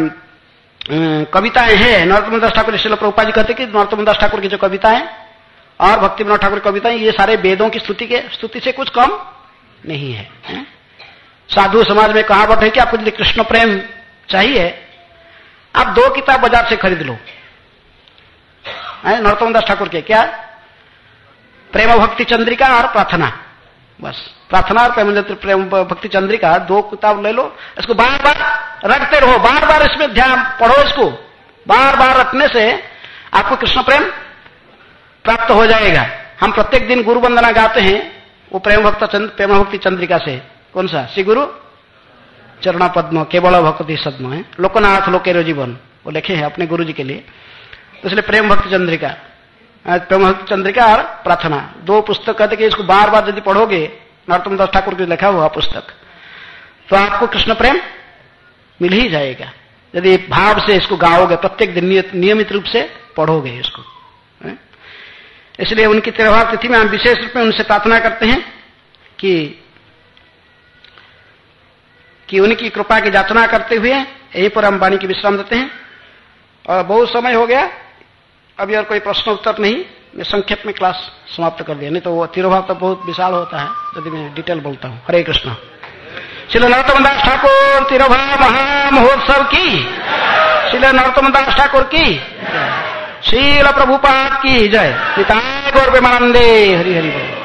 कविताएं हैं नरोत्तम दास ठाकुर, इसलिए प्रभुपाद जी कहते कि नरोत्तम दास ठाकुर की जो कविताएं और भक्ति विनोद ठाकुर की कविताएं, ये सारे वेदों की स्तुति के स्तुति से कुछ कम नहीं है, है? साधु समाज में कहावत है कि आपको यदि कृष्ण प्रेम चाहिए, आप दो किताब बाजार से खरीद लो, नरोत्तम दास ठाकुर के, क्या, प्रेम भक्ति चंद्रिका और प्रार्थना। बस प्रार्थना और प्रेम प्रेम भक्ति चंद्रिका दो किताब ले लो, इसको बार बार रखते रहो, बार बार इसमें ध्यान पढ़ो, इसको बार बार रखने से आपको कृष्ण प्रेम प्राप्त हो जाएगा। हम प्रत्येक दिन गुरु वंदना गाते हैं, वो प्रेम भक्त प्रेम भक्ति चंद्रिका से। कौन सा, श्री गुरु चरणा पद्म केवल भक्ति सद्म है, लोकनाथ लोकेरो जीवन, वो लिखे हैं अपने गुरु जी के लिए। तो इसलिए प्रेम भक्ति चंद्रिका, प्रेम भक्ति चंद्रिका और प्रार्थना, दो पुस्तक कहते कि इसको बार बार यदि पढ़ोगे, नरोत्तम दास ठाकुर की लिखा हुआ पुस्तक, तो आपको कृष्ण प्रेम मिल ही जाएगा यदि भाव से इसको गाओगे, प्रत्येक दिन नियमित रूप से पढ़ोगे इसको। इसलिए उनकी तिरुभाव तिथि में हम विशेष रूप में उनसे प्रार्थना करते हैं कि कि उनकी कृपा की याचना करते हुए यहीं पर हम वाणी की विश्राम देते हैं। और बहुत समय हो गया, अभी और कोई प्रश्न उत्तर नहीं, मैं संक्षेप में क्लास समाप्त कर दिया, नहीं तो वो तिरुभाव तो बहुत विशाल होता है यदि मैं डिटेल बोलता हूँ। हरे कृष्ण। श्री नरोत्तम दास ठाकुर तिरुभाव महामहोत्सव की, श्री नरोत्तम दास ठाकुर की। श्रील प्रभुपाद की जय। निताय गौर प्रेमानंदे। हरि हरि बोल।